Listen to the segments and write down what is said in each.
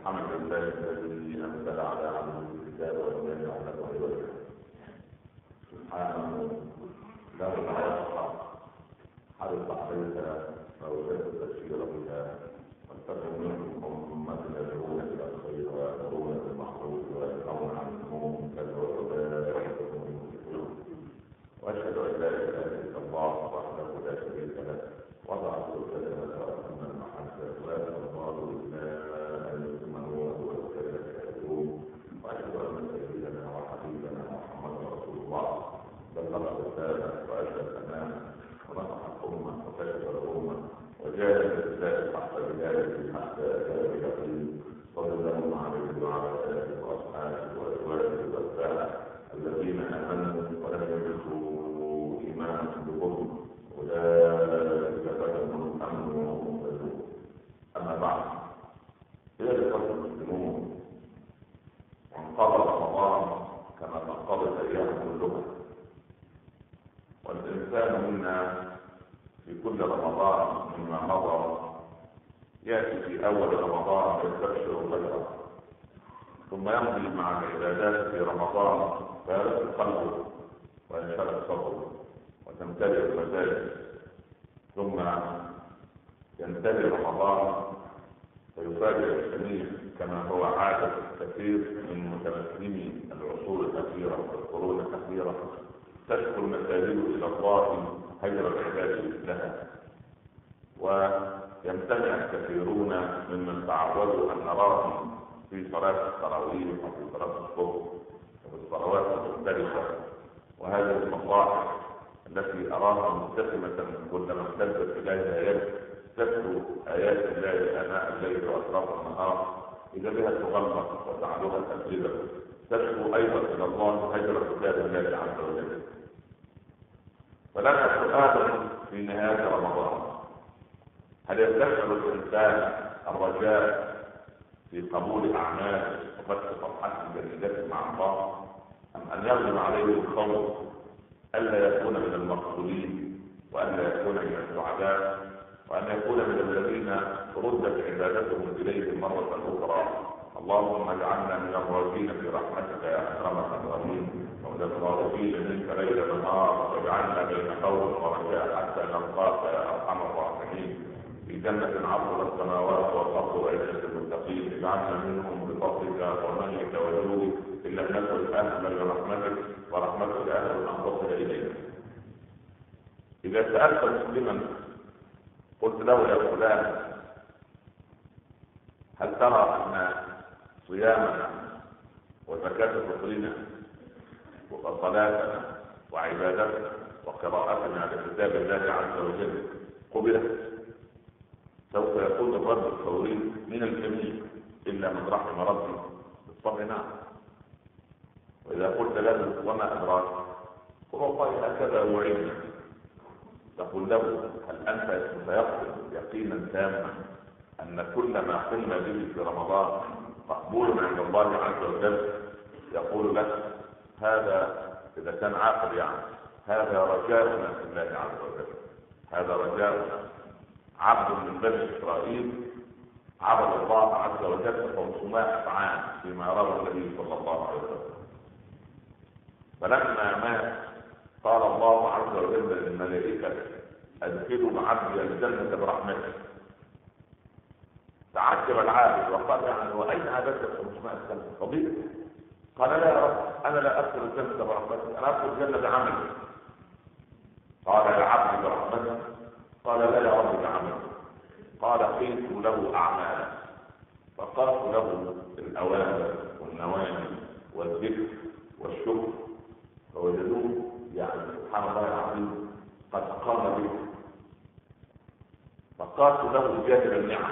الحمد لله الذي أنزل على عبده الكتاب ولم يجعل له عوجا. سبحانه له العصر حرص عليك فوجدت تبشيرا بها واتقوا منكم أمة يدعون إلى الخير ويأمرون بالمعروف وينهون عن المنكر وأولئك هم المفلحون. وأشهد أن لا إله إلا الله وحده لا شريك له وضع الكلمة وأتم المحجة وأسأل الله إلا أن يتمه وهو الكلمة الكريم. وأشهد أن سيدنا وحبيبنا محمد رسول الله بلغ الرسالة وأدى الأمانة ونصح الأمة وكشف الأمة وجاهد في الله حق جهاده حتى أتاه اليقين. صلى الله عليه وعلى آله وأصحابه وأزواجه وأتباعه الذين آمنوا ولم يلبسوا إيمانهم بظلم أولئك لهم الأمن وهم مهتدون. أما بعد، يا إخوة المسلمون، وانقضى رمضان كما تنقضي الأيام كلها، والإنسان منا في كل رمضان مما مضى يأتي في أول رمضان يستبشر خيرا، ثم يمضي مع العبادات في رمضان فيرق قلبه وينشرح صدره وتمتلئ المساجد، ثم ينتهي رمضان فيفاجئ الجميع كما هو عادة كثير من متمكني العصور الأخيرة والقرون الأخيرة، تشكو المساجد إلى الله هجر العباد لها، ويمتنع كثيرون ممن تعودوا أن نراهم في صلاة التراويح وفي صلاة الصبح وفي الصلوات المختلفة. وهذه المصاحف التي أراها مبتسمة كلما امتدت إليها يد تتلو آيات الله آناء الليل وأطراف النهار، إذا بها تغلق وتعلوها تسجيلا، تشكو أيضا إلى الله هجر كتاب الله عز وجل. فلنا سؤال في نهاية رمضان: هل يستشعر الإنسان الرجاء في قبول أعماله وفتح صفحات جديدة مع الله، أم أن يغلب عليه الخوف ألا يكون من المقبولين وألا يكون من السعداء وأن يكون من الذين ردت عبادتهم إليه مرة أخرى؟ اللهم اجعلنا من الراجين في رحمتك يا أكرم الأكرمين، ومن الراغبين منك ليل نهار، واجعلنا بين خوف ورجاء حتى نلقاك يا أرحم الراحمين في جنة عرضها السماوات والأرض وعزة المتقين. اجعلنا منهم بفضلك ومنك وجودك إن لم نكن أهلا لرحمتك، ورحمتك أهل أن تصل إليك. إذا سألت مسلما قلت له: يا فلان، هل ترى أن صيامنا وزكاة فطرنا وصلاتنا وعبادتنا وقراءتنا لكتاب الله عز وجل قبلت؟ سوف يكون الرد الفوري من الجميع إلا من رحم ربي بالطبع نعم. وإذا قلت له: وما أدراك؟ قل: والله هكذا وعدنا. تقول له: هل أنت سيقصد يقينا تاما أن كل ما قمنا به في رمضان مقبول عند الله عز وجل؟ يقول لك: هذا إذا كان عاقل يعني هذا رجاؤنا في الله عز وجل، هذا رجاؤنا. عبد من بني إسرائيل عبد الله عز وجل 500 عام فيما روى النبي صلى الله عليه وسلم، فلما مات قال الله عز وجل للملائكة: أدخلوا عبدي الجنة برحمته. تعجب العابد وقال: يعني وأين عبدت 500 سنة؟ طبيعي. قال: لا يا رب، أنا لا أدخل الجنة برحمتي، أنا أدخل الجنة بعملي. قال: يا عبدي برحمتي؟ قال: لا يا رب بعملي. قال: قيت له أعمالا، فقرت له الأوامر والنواهي والذكر والشكر، فوجدوه يعني سبحان الله العظيم قد أقام به. فقالت له جاهل النعم،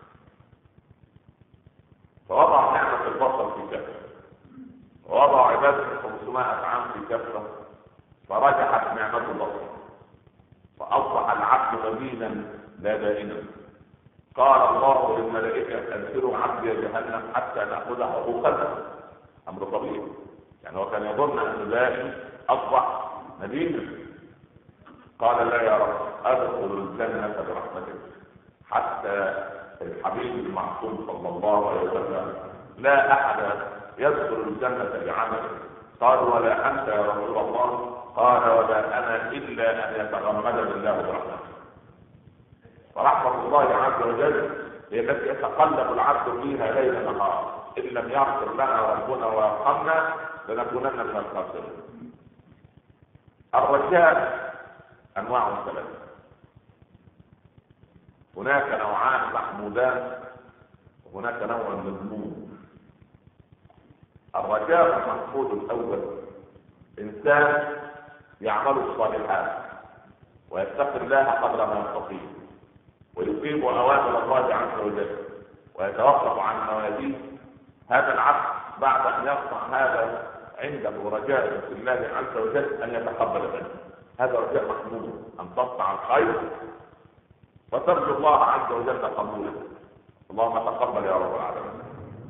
فوضع نعمة البصر في كفه، ووضع عبادة 500 عام في كفه، فرجحت نعمة البصر، فأصبح العبد مدينا لا دائما. قال الله للملائكة: أنزلوا عبدي جهنم حتى نأخذ حقوقنا. أمر طبيعي، يعني هو كان يظن أن ذلك أصبح مدينا. قال: لا يا رب، أدخل الجنة برحمتك حتى الحبيب المعصوم صلى الله عليه وسلم: لا احد يدخل الجنه بعمله. قال: ولا انت يا رسول الله؟ قال: ولا انا الا ان يتغمدني الله برحمته. فرحمه الله عز وجل هي التي يتقلب العبد فيها ليل نهار، ان لم يغفر لنا ربنا ويرحمنا لنكونن من الخاسرين. الرجاء انواع ثلاثه، هناك نوعان محمودان وهناك نوع مذموم. الرجاء المحمود الاول انسان يعمل الصالحات ويتقي الله قدر ما يستطيع ويقيم اوامر الله عز وجل ويتوقف عن نواهيه. هذا العبد بعد ان يصنع هذا عنده رجاء في الله عز وجل ان يتقبل منه. هذا رجاء محمود، ان تصنع الخير وترجو الله عز وجل قبوله. اللهم تقبل يا رب العالمين.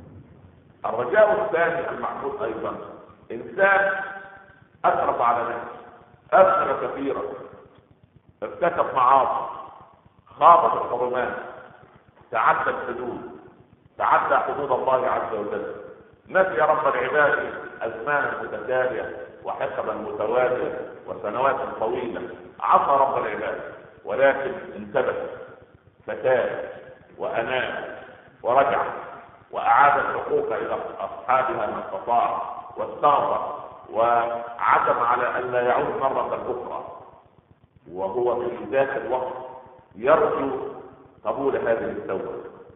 الرجاء الثاني المحمود ايضا انسان اسرف على نفسه، اثر كثيرا، ارتكب معاصي، خاض الحرمات، تعدى الحدود، تعدى حدود الله عز وجل، نسي رب العباد ازمانا متتاليه وحقبا متواليه وسنوات طويله، عصى رب العباد ولكن انتبه فتاب واناب ورجع واعاد الحقوق الى اصحابها ما استطاع واستغفر وعزم على ان لا يعود مره اخرى، وهو في ذات الوقت يرجو قبول هذه التوبه.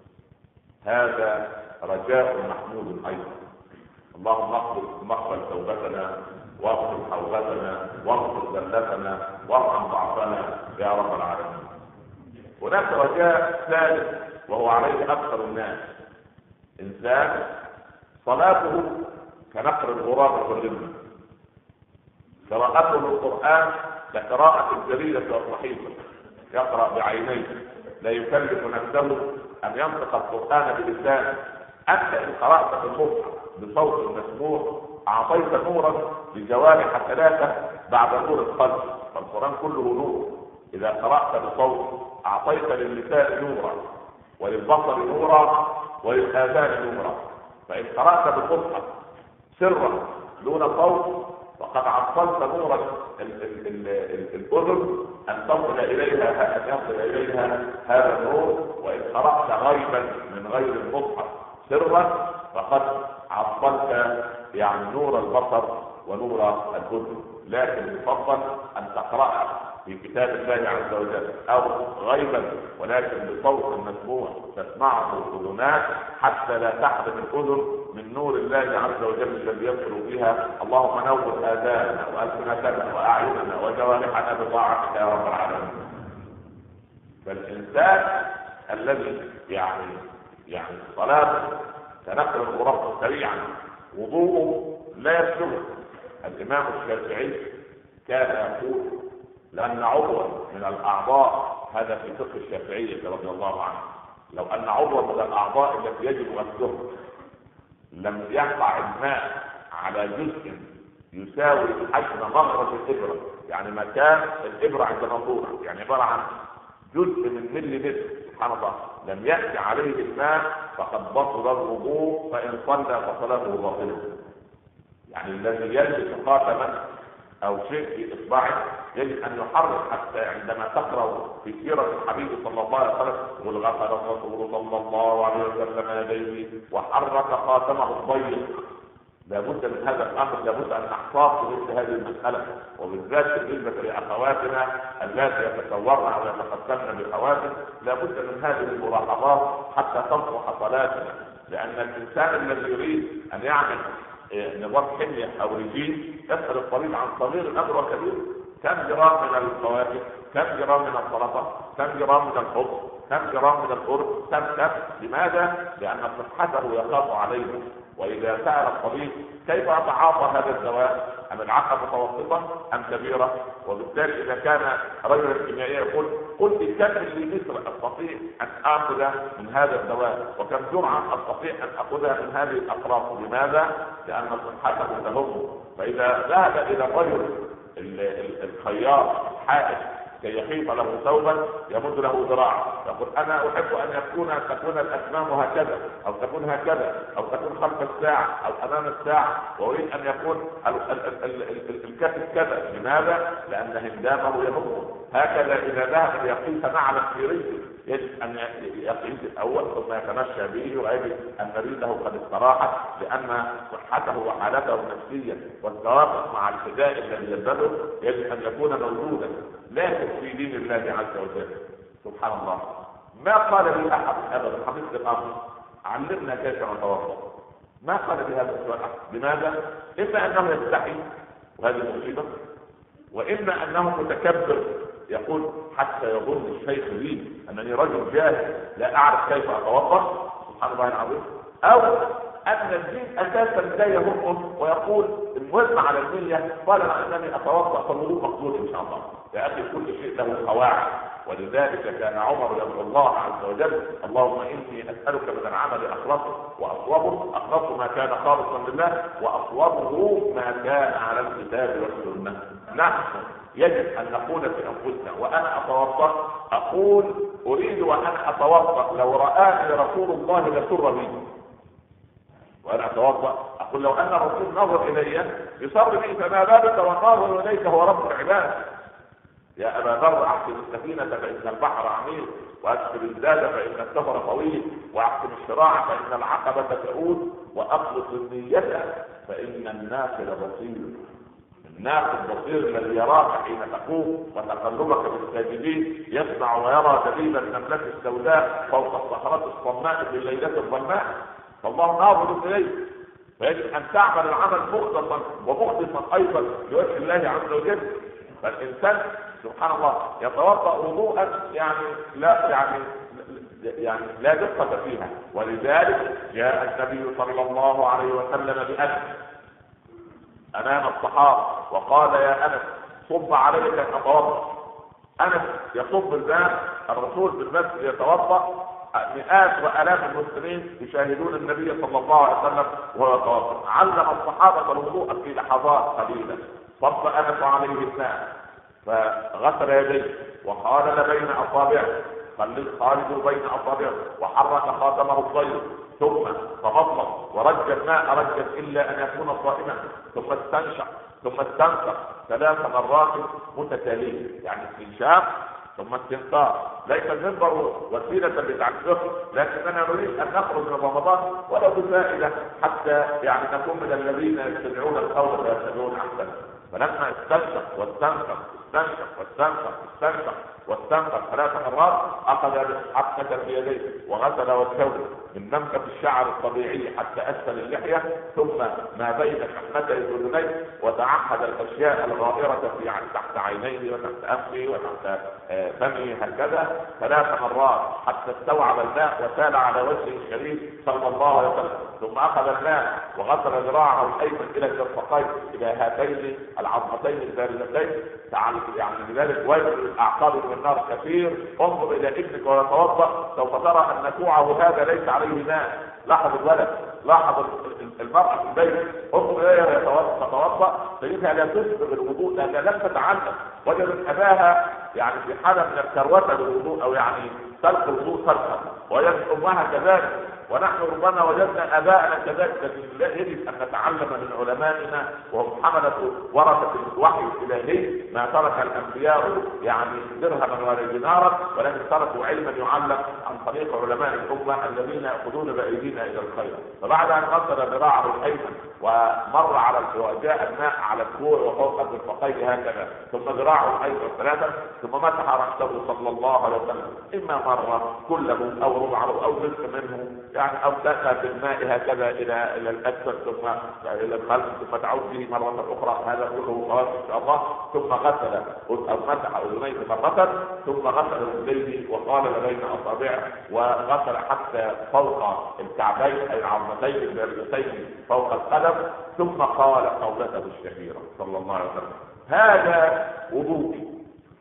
هذا رجاء محمود ايضا. اللهم اقبل توبتنا واغفر حوبتنا واغفر ذلتنا وارحم ضعفنا يا رب العالمين. هناك رجاء ثالث وهو عليه اكثر الناس، انسان صلاته كنقر الغراب والرمل، قراءته للقران كقراءة الجريدة والصحيفة، يقرأ بعينيه لا يكلف نفسه ان ينطق القرآن بلسانه. انت ان قرأت في المصحف بصوت مسموع اعطيت نورا لجوارح ثلاثة بعد نور القلب، فالقرآن كله نور. اذا قرأت بصوت اعطيت للسان نورا وللبصر نورا وللآذان نورا. فان قرأت بالمصحف سرا دون صوت فقد عطلت نورا الاذن ان تصل اليها، ان يصل اليها هذا النور. وان قرأت غيبا من غير المصحف سرا فقد عطلت يعني نور البصر ونور الاذن. لكن يفضل ان تقرأ في كتاب الله عز وجل او غيبا ولكن بصوت مسموع تسمعه الاذنات حتى لا تحرم الاذن من نور الله عز وجل الذي يدخل بها. اللهم نور اذاننا والسنتنا واعيننا وجوارحنا بطاعتك يا رب العالمين. فالانسان الذي يعني صلاته تنقل الغرف سريعا، وضوءه لا يسلمه. الامام الشافعي كان يقول لأن عضوا من الأعضاء، هذا في فقه الشافعية رضي الله عنه، لو أن عضوا من الأعضاء التي يجب غسلها لم يقع الماء على جزء يساوي حجم مخرج الإبرة، يعني مكان الإبرة عند ناصورة، يعني عبارة عن جزء من ملي سبحان الله، لم يأتي عليه الماء فقد بطل الوضوء، فإن صلى فصلاته باطلة. يعني الذي يلبس خاتما او شيء في اصبعه يجب ان يحرك، حتى عندما تقرا في سيره الحبيب صلى الله عليه وسلم يقول غسل الرسول صلى الله عليه وسلم يديه وحرك خاتمه الضيق. لابد من هذا الامر، لابد ان نحتاط مثل هذه المساله، وبالذات بالنسبه لاخواتنا اللاتي يتصورن او يتقدمن بخواتم، لابد من هذه الملاحظات حتى تصلح صلاتنا. لان الانسان الذي يريد ان يعمل نظام حمية او رجيم يسأل الطبيب عن صغير الامر وكبير، كم جرام من الفواكه، كم جرام من السلطه، كم جرام من الخبز، كم جرام من الأرز، كم. لماذا؟ لان صحته يخاف عليه. واذا سأل الطبيب كيف اتعاطى هذا الدواء، ام العقل متوسطه ام كبيره، وبالتالي اذا كان رجل الكيميائي يقول قل لي كم مليلتر استطيع ان اخذ من هذا الدواء وكم جرعه استطيع ان اخذها من هذه الاقراص. لماذا؟ لان صحته تهمه. فاذا ذهب الى الرجل الخياط الحائط كي يحيط له ثوبا يمد له ذراعا، يقول انا احب ان تكون الاسنان هكذا او تكون هكذا او تكون خلف الساعه او امام الساعه، واريد ان يكون الكتف كذا. لماذا؟ لان هندامه يهمه. هكذا اذا ذهب ليقيس نعلا في رجله يجب ان يقيس الاول ثم يتمشى به، ويجب ان رجله قد استراحت لان صحته وحالته النفسيه والتوافق مع الحذاء الذي يلبسه يجب ان يكون موجودا. لكن في دين الله عز وجل سبحان الله ما قال لي احد ابدا حفظ الامر علمنا كيف نتوضا، ما قال بهذا السؤال. لماذا؟ اما انه يستحي وهذه مصيبه، واما انه متكبر يقول حتى يظن الشيخ لي انني رجل جاهل لا اعرف كيف اتوضا، سبحان الله العظيم، او ان الدين اساسا لا يهمه ويقول المهم على النية قال انني اتوضا فالوضوء مقبول ان شاء الله. يا اخي كل شيء له قواعد، ولذلك كان عمر يدعو الله عز وجل اللهم اني اسالك من العمل اخلصه واصوبه، اخلصه ما كان خالصا لله واصوبه ما كان على الكتاب والسنه. نحن يجب ان نقول في انفسنا وانا اتوضا اقول اريد ان اتوضا لو رآني رسول الله لسر بي، وانا اتوضا اقول لو ان الرسول نظر الي يصر بي فما بالك والناظر اليك هو رب العباد. يا ابا ذر احسن السفينه فان البحر عميق، واكسب الزاد فان السفر طويل، واحسن الشراع فان العقبه تعود، واخلص النية فان الناس لبصير. الناس البصير الذي يراك حين تقوم وتقلبك بالساجدين يسمع ويرى دليل النملة السوداء فوق الصخرات الصماء في الليلة الظلماء، فالله ناظر اليه. فيجب ان تعمل العمل مخلصا ومخلصا ايضا لوجه الله عز وجل. فالانسان سبحان الله يتوضا وضوءا يعني لا دقة فيها. ولذلك جاء النبي صلى الله عليه وسلم بأنس امام الصحابه وقال يا انس صب عليك ان اتوضا. انس يصب الماء، الرسول بالمسجد يتوضا، مئات والاف المسلمين يشاهدون النبي صلى الله عليه وسلم وهو يتوضا. علم الصحابه الوضوء في لحظات قليله. صب انس عليه الماء فغسل يديه وخالل بين اصابعه، خالد بين اصابعه، وحرك خاتمه الطيب، ثم تمضمض ورج الماء رجا الا ان يكون صائما، ثم استنشق ثم استنثر 3 مرات متتاليه، يعني استنشاق ثم استنثار. ليس المنبر وسيله لتعرفه، لكننا نريد ان نخرج من رمضان ولو بفائده حتى يعني نكون من الذين يستمعون القول ويتبعون احسنه. فلما استنشق واستنثر واستنثر 3 مرات اخذ حقنة بيديه وغسل وجهه من نمكة الشعر الطبيعي حتى اسفل اللحية، ثم ما بين شحمتي اذنيه، وتعهد الاشياء الغائرة في تحت عينيه وتحت انفه وتحت فمه هكذا 3 مرات حتى استوعب الماء وسال على وجهه الشريف صلى الله عليه وسلم. ثم اخذ الماء وغسل ذراعه الايمن الى الكفين الى هاتين العظمتين الباردتين. يعني لذلك وجه الاعقاب من النار كثير. انظر الى ابنك ويتوضا سوف ترى ان كوعه هذا ليس عليه ماء. لاحظ الولد، لاحظ المرأة في البيت، انظر اليها تتوضا تجدها لا تسبغ الوضوء لانها لم تتعلم. وجدت اباها يعني في حاله من الكروته بالوضوء او يعني تلقى الوضوء تلقى، وجدت امها كذلك، ونحن ربما وجدنا اباءنا كذلك. لكن يجب ان نتعلم من علمائنا وهم حملة ورثة الوحي الالهي. ما ترك الانبياء يعني درهما ولا دينارا، ولكن تركوا علما يعلم عن طريق علماء الامه الذين ياخذون بايدينا الى الخير. فبعد ان غسل ذراعه الايمن ومر على وجاء الماء على الكوع وفوق المرفقين هكذا، ثم ذراعه الايمن 3، ثم مسح راسه صلى الله عليه وسلم، اما مره كله او ربعه او جزء منه يعني، او دخل بالماء هكذا الى الاسفل ثم الى الخلف ثم تعود به مره اخرى. هذا كله خلاص ان شاء الله. ثم غسل او مسح اذنيه مره، ثم غسل رجليه وقال بين اصابعه، وغسل حتى فوق الكعبين اي العظمتين الباردتين فوق القدم، ثم قال قولته الشهيره صلى الله عليه وسلم: هذا وضوئي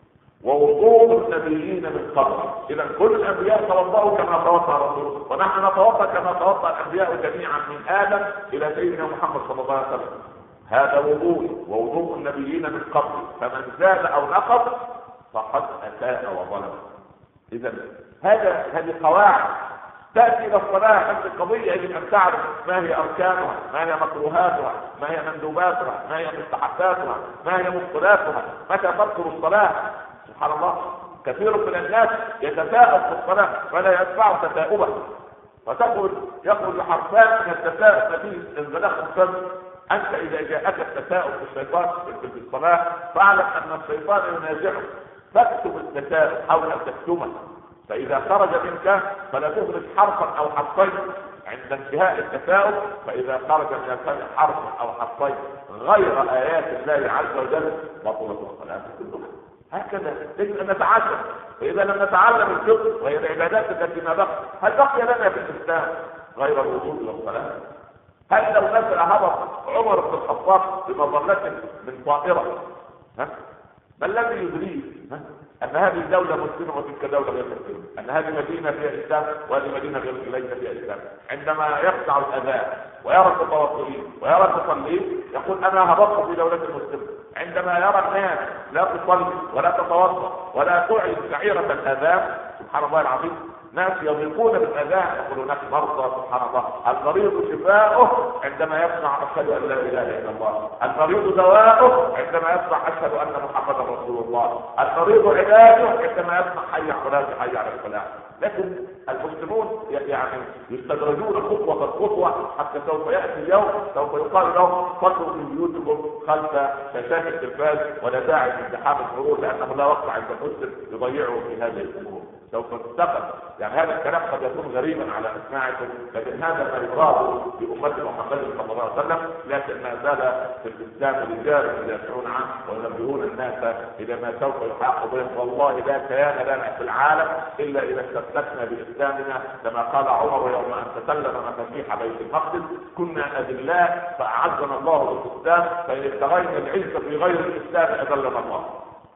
ووضوء النبيين من قبل. اذا كل الانبياء توضأوا كما توضأ الرسول، ونحن نتوضأ كما توضأ الانبياء جميعا من ادم الى سيدنا محمد صلى الله عليه وسلم. هذا وضوء ووضوء النبيين من قبل، فمن زاد او نقص فقد اساء وظلم. اذا هذه قواعد تاتي الى الصلاه. نفس القضيه يجب ان تعرف ما هي اركانها، ما هي مكروهاتها، ما هي مندوباتها، ما هي مستحباتها، ما هي مبطلاتها، متى تبطل الصلاه. سبحان الله، كثير من الناس يتساءل في الصلاه فلا يدفع تساؤبه، يخرج حرفان من التساؤل نتيجه انزلاق الفم. انت اذا جاءك التساؤل في الشيطان في الصلاه فاعلم ان الشيطان ينازعك، فاكتب التساؤل، حاول ان تكتمه، فاذا خرج منك فلا تخرج حرفا او حرفين عند انتهاء التساؤل، فاذا خرج من الفم حرفا او حرفين غير ايات الله عز وجل بطلت الصلاه كلها. هكذا يجب ان نتعلم. فاذا لم نتعلم الفقه وهي العبادات التي ما بقي، هل بقي لنا في الاسلام غير الوضوء والصلاه؟ هل لو نزل هبط عمر بن الخطاب بمظلة من طائرة، ما الذي يدريه ان هذه دولة مسلمة وتلك دولة غير مسلمة، ان هذه مدينة فيها اسلام وهذه مدينة ليس فيها اسلام؟ عندما يخضع الاذان ويرى المتوضئين ويرى المصلين يقول انا هبطت في دولة مسلمة. عندما يرى الناس لا تصلي ولا تتوضا ولا تعلن شعيرة الاذان، سبحان الله العظيم، ناس يضيقون بالاذان، يقولون نحن مرضى. سبحان الله، المريض شفاؤه عندما يسمع اشهد ان لا اله الا الله، المريض دواؤه عندما يسمع اشهد ان محمدا رسول الله، المريض علاجه عندما يسمع حي على الصلاه حي على الفلاح. لكن المسلمون يعني يستدرجون خطوه خطوه حتى سوف ياتي يوم سوف يقال لهم صلوا في بيوتكم خلف شاشات التلفاز ولا داعي لازدحام المرور لانه لا وقت عند المسلم يضيعه في هذه الامور. سوف تستقبل يعني هذا الكلام قد يكون غريبا على اسماعكم، لكن هذا ما يراد بامه محمد صلى الله عليه وسلم. لكن ما زال في الاسلام رجال يدافعون عنه وينبهون الناس الى ما سوف يحاق بهم. والله لا كيان لنا في العالم الا اذا استمسكنا باسلامنا، كما قال عمر يوم ان تسلم مفاتيح بيت المقدس: كنا اذلاء فاعزنا الله بالاسلام، فان ابتغينا العزه في غير الاسلام اذلنا الله.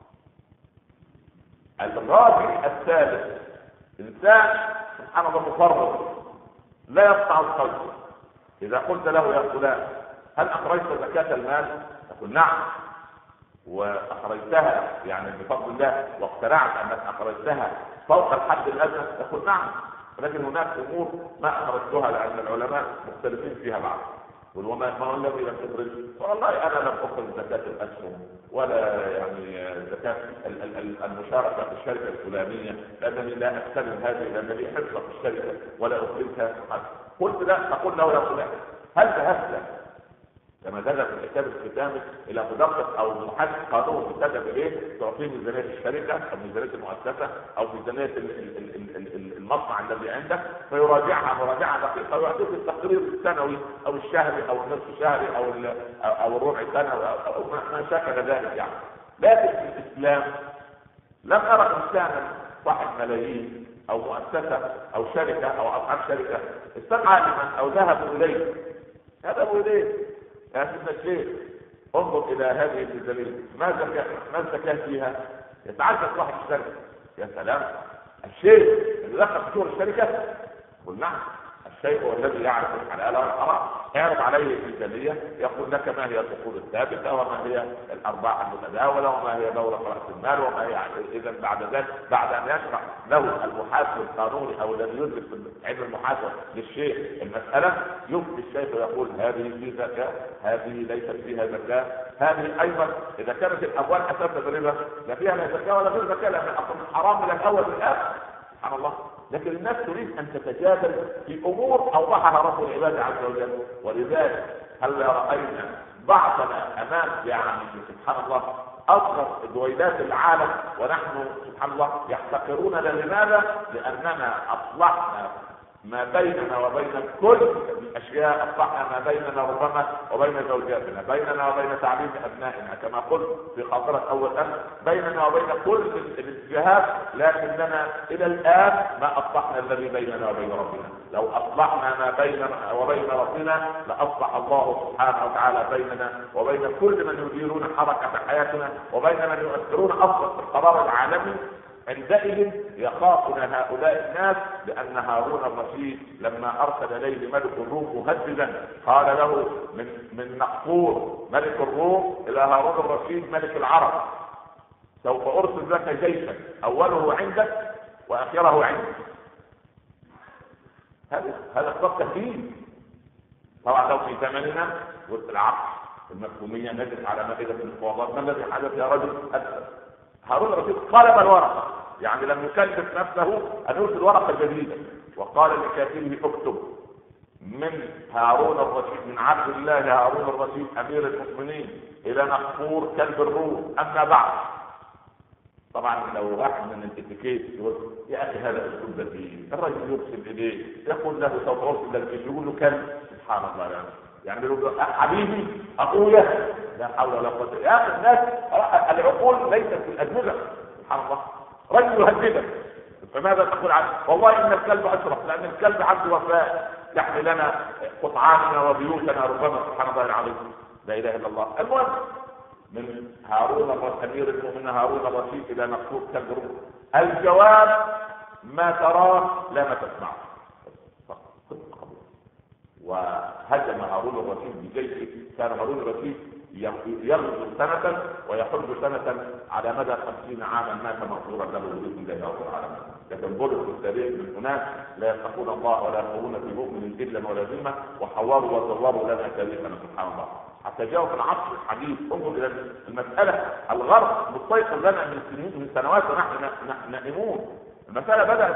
الراجل الثالث انسان سبحان الله مفرط لا يقطع القلب. اذا قلت له يا فلان هل اخرجت زكاة المال؟ يقول نعم. واخرجتها يعني بفضل الله واقتنعت انك اخرجتها فوق الحد الادنى؟ يقول نعم. ولكن هناك امور ما اخرجتها لان العلماء مختلفين فيها بعض. وما الذي لم تخرج؟ والله انا لم اخرج زكاة الاسهم ولا يعني زكاة المشاركة في الشركة الفلانية لانني لا استلم هذه لانني حرصة في الشركة ولا اخرجها. قلت لا، اقول له يا فلان هل ذهبت كما ذهب في الكتاب الختامي الى مدقق او محاسب قانون تذهب اليه تعطيه ميزانيه الشركه او ميزانيه المؤسسه او ميزانيه المصنع الذي عندك فيراجعها مراجعه دقيقه ويعطيك التقرير السنوي او الشهري او النصف الشهري او الربع سنوي او ما شاكل ذلك يعني. لكن في الاسلام لم ارى انسانا صاحب ملايين او مؤسسه او شركه او اصحاب شركه استدعى لمن او ذهبوا اليه يا سيدنا الشيخ انظر الى هذه الميزانيه ما الزكاه فيها؟ يتعجب صاحب الشركه: يا سلام، الشيخ اللي دخل في شغل الشركه؟ قل نعم، الشيخ هو الذي يعرف الحلال والحرام. اعرض عليه الميزانيه يقول لك ما هي الاصول الثابته وما هي الارباح المتداوله وما هي دوره راس المال وما هي. اذا بعد ذلك بعد ان يشرح له المحاسب القانوني او الذي يدرس علم المحاسبه للشيخ المساله يفتي الشيخ ويقول هذه في زكاه، هذه ليست فيها زكاه، هذه ايضا اذا كانت الاموال اساسا بالربا لا فيها لا زكاه ولا غير زكاه لان الاصل حرام من الاول للاخر. سبحان الله. لكن الناس تريد ان تتجادل في امور اوضحها رب العباد عز وجل. ولذلك هل راينا بعضنا امام يعني سبحان الله اصغر دويلات العالم ونحن سبحان الله يحتقروننا؟ لماذا؟ لاننا اصلحنا ما بيننا وبين كل الاشياء، اصلحنا ما بيننا ربما وبين زوجاتنا، بيننا وبين تعليم ابنائنا كما قلت في خاطرة اول امس، بيننا وبين كل الاتجاهات. لكننا الى الان ما اصلحنا الذي بيننا وبين ربنا. لو اصلحنا ما بيننا وبين ربنا لاصلح الله سبحانه وتعالى بيننا وبين كل من يديرون حركة حياتنا وبين من يؤثرون اصلا في القرار العالمي. عندئذ يخافنا هؤلاء الناس لأن هارون الرشيد لما أرسل إليه ملك الروم مهددا قال له من نقفور ملك الروم إلى هارون الرشيد ملك العرب. سوف ارسل لك جيشا اوله عندك واخره عندك. هذا خطاب تهديد. طبعا لو في زمننا والعقل المفهوميه نجد على مائده المفاوضات ما الذي حدث يا رجل؟ هارون الرشيد قلب الورقه، يعني لم يكلف نفسه ان يرسل ورقه جديده، وقال لكاتبه اكتب من هارون الرشيد، من عبد الله هارون الرشيد امير المؤمنين الى نقفور كلب الروم، اما بعد. طبعا لو واحد من الاتيكيت يقول يا اخي هذا اسلوب ذكي، الرجل يرسل اليه يقول له سوف ارسل الجيش، يقول له كلب. سبحان الله، يعني يقول له حبيبي اخويا، لا حول ولا قوه. يا اخي الناس العقول ليست في الادمغه. سبحان الله، رجل يهددك فماذا تقول عنه؟ والله ان الكلب اشرف، لان الكلب عنده وفاء يحمي لنا قطعاننا وبيوتنا ربما. سبحان الله العظيم، لا اله الا الله. المهم من هارون امير المؤمنين هارون الرشيد الى نقفور كلب الروم، الجواب ما تراه لا ما تسمعه. وهجم هارون الرشيد بجيشه. كان هارون الرشيد يغزو سنة ويحج سنة، على مدى 50 عاما مات مغفورا له بإذن الله رب العالمين. لكن بلغ التاريخ من هناك لا يتقون الله ولا يقولون في مؤمن إلا ولا ذمة، وحواروا وزوروا لنا تاريخنا. سبحان الله. حتى جاءوا في العصر الحديث. انظر إلى المسألة، الغرب مستيقظ لنا من سنوات ونحن نائمون. المسألة بدأت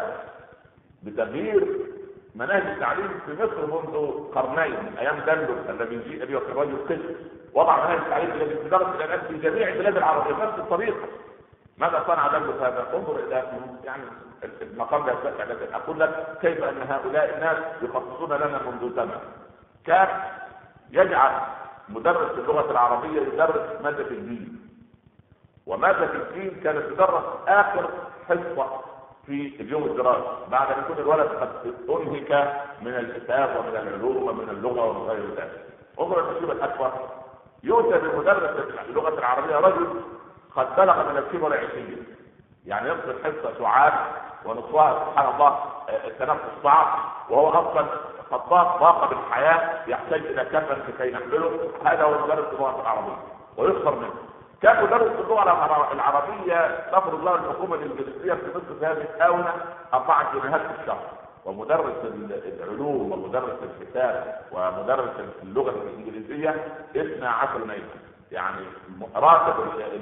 بتغيير مناهج التعليم في مصر منذ قرنين، ايام دندو الذي جيء به الرجل قسم وضع مناهج التعليم التي تدرس الان في جميع البلاد العربيه بنفس الطريقه. ماذا صنع دندو هذا؟ انظر الى يعني المقام لا يستطيع ان اقول لك كيف ان هؤلاء الناس يخصصون لنا منذ زمن. كان يجعل مدرس اللغه العربيه يدرس ماده الدين، وماده الدين كانت تدرس اخر حصه في اليوم الدراسي بعد ان يكون الولد قد انهك من الحساب ومن العلوم ومن اللغه ومن غير ذلك. انظر المصيبه الاكبر، يؤتى بمدرس اللغه العربيه رجل قد بلغ من الكبر 20، يعني يقصد حصه سعاد ونصفها سبحان الله التنفس صعب، وهو اصلا قد ضاق بالحياه يحتاج الى كفن لكي نحمله. هذا هو مدرس اللغه العربيه ويخسر منه. كان مدرس اللغه العربيه تفرض له الحكومه الانجليزيه في مصر في هذه الاونه 4 جنيهات في الشهر، ومدرس العلوم ومدرس الحساب ومدرس اللغه الانجليزيه 12 جنيه، يعني راتب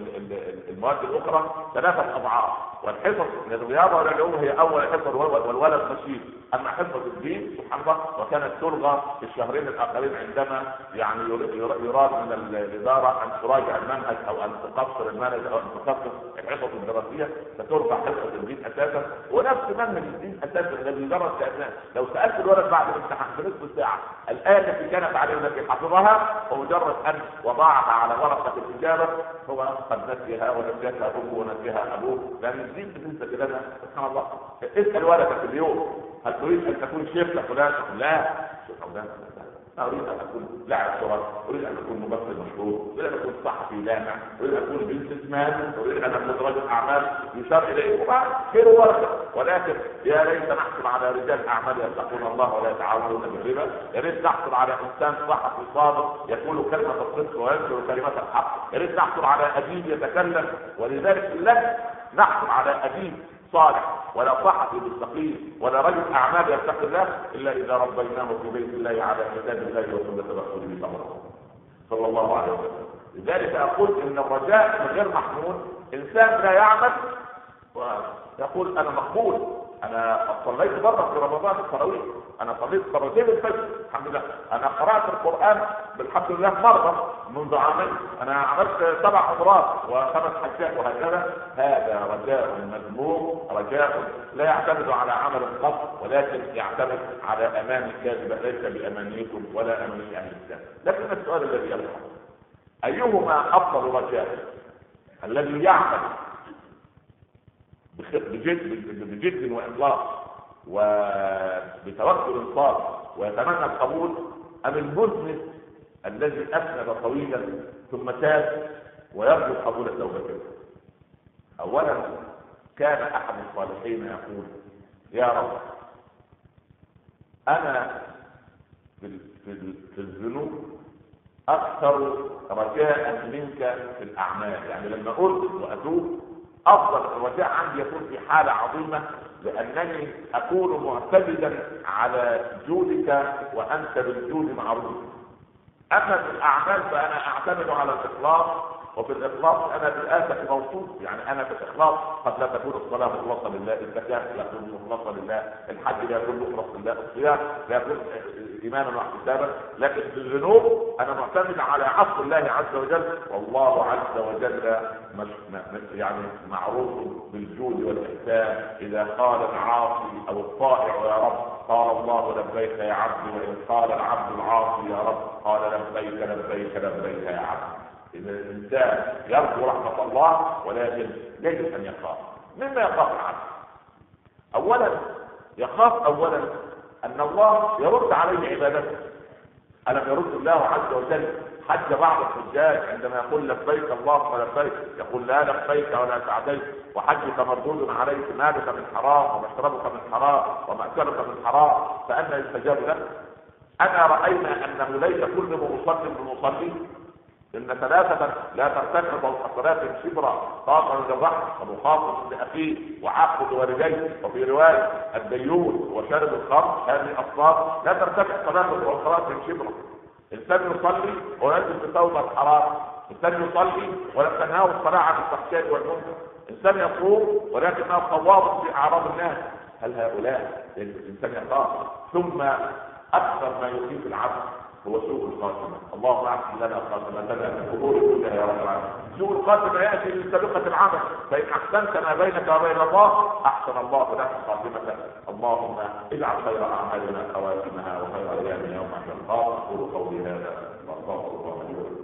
المواد الاخرى 3 اضعاف. والحصص للرياضه والعلوم هي اول حصه والولد نشيط، اما حصه الدين سبحان الله وكانت تلغى في الشهرين الاخرين عندما يعني يراد من الاداره ان تراجع المنهج او ان تقصر المنهج او ان تخصص الحصص الدراسيه، فترفع حصه الدين اساسا. ونفس منهج الدين اساسا الذي درس لو سالت الولد بعد الامتحان بنصف ساعه الايه التي كانت عليه التي حفظها ومجرد ان وضعها على ورقه الاجابه هو قد نسيها ونسيها امه ونسيها ابوه، لان الدين بالنسبه لنا سبحان الله. اسال ولدك اليوم هل تريد ان تكون شيخ لفلان؟ لا، شيخ فلان اريد ان اكون لاعب كره، اريد ان اكون ممثل مشهور، اريد ان اكون صحفي لامع، اريد ان اكون بزنس مان، اريد ان اكون رجل اعمال يشار اليه وبعد خير ورثه. ولكن يا ليت نحصل على رجال اعمال يتقون الله ولا يتعاونون بالربا، يا ريت نحصل على انسان صحفي صادق يقول كلمه الصدق وينشر كلمه الحق، يا ريت نحصل على اديب يتكلم. ولذلك لن نحصل على اديب صالح ولا صحفي مستقيم ولا رجل اعمال يتقي الله الا اذا ربيناه في بيت الله على كتاب الله وسنه رسوله صلى الله عليه وسلم. لذلك اقول ان الرجاء من غير محمود. انسان لا يعمل ويقول انا مقبول، انا صليت بره في رمضان التراويح، انا صليت مرتين الفجر الحمد لله، انا قرات القران بالحمد لله مره منذ عامين، انا عملت 7 حضرات و5 حجات وهكذا. هذا رجاء مذموم، رجاء لا يعتمد على عمل قط ولكن يعتمد على امان كاذبه ليس بامانيكم ولا اماني اهل الاسلام. لكن السؤال الذي يطرح ايهما افضل رجاء؟ الذي يعمل بجد واخلاص وبتوكل صادق ويتمنى القبول، ام المذنب الذي اسند طويلا ثم تاب ويرجو قبول توبته؟ اولا كان احد الصالحين يقول يا رب انا في الذنوب اكثر رجاء منك في الاعمال، يعني لما قلت واتوب افضل الرجاء عندي يكون في حاله عظيمه، لانني اكون معتمدا على جودك وانت بالجود معروف. اما في الاعمال فانا اعتمد على الاخلاص، وفي الاخلاص انا بالاسف موصوف. يعني انا في الاخلاص قد لا تكون الصلاه مخلصه لله، الزكاه لا تكون مخلصه لله، الحج لا يكون مخلص لله، الصيام لا يكون ايمانا واحتسابا. لكن في الذنوب انا معتمد على عفو الله عز وجل، والله عز وجل يعني معروف بالجود والاحسان. اذا قال العاصي او الطائع يا رب قال الله لبيك يا عبدي، وان قال العبد العاصي يا رب قال لبيك لبيك لبيك يا عبد. إذا الإنسان يرجو رحمة الله ولكن يجب أن يخاف. مما يخاف العبد؟ أولا يخاف أن الله يرد عليه عبادته. ألم يرد الله عز وجل حج بعض الحجاج عندما يقول لبيك اللهم لبيك، يقول لا لبيك ولا سعديك وحجك مردود عليك، مالك من حرام ومشربك من حرام ومأكلك من حرام فأنا يستجاب لك. أنا رأينا أنه ليس كل مصلي بمصلي، إن ثلاثة لا ترتكب فوق صلاة شبرا، قاطع للرحم ومخاطب لأخيه وعاق لوالديه، وفي رواية الديون وشارب الخمر، هذه أصناف لا ترتكب صلاة فوق صلاة شبرا. إنسان يصلي ويجب بثوب الحرام، إنسان يصلي ولم تنهاه الصلاة عن الفحشاء والمنكر، إنسان يصوم ولكنه قوام في أعراض الناس. هل هؤلاء الإنسان يخاف؟ ثم أكثر ما يصيب العبد هو سوء الخاتمة. اللهم احسن لنا خاتمتنا في الامور كلها يا رب العالمين. سوء الخاتمة ياتي من سابقة العمل، فان احسنت ما بينك وبين الله احسن الله لك خاتمتك. اللهم اجعل خير اعمالنا خواتمها وخير ايامنا يوم نلقاك. اقول قولي هذا واستغفر الله لي ولكم.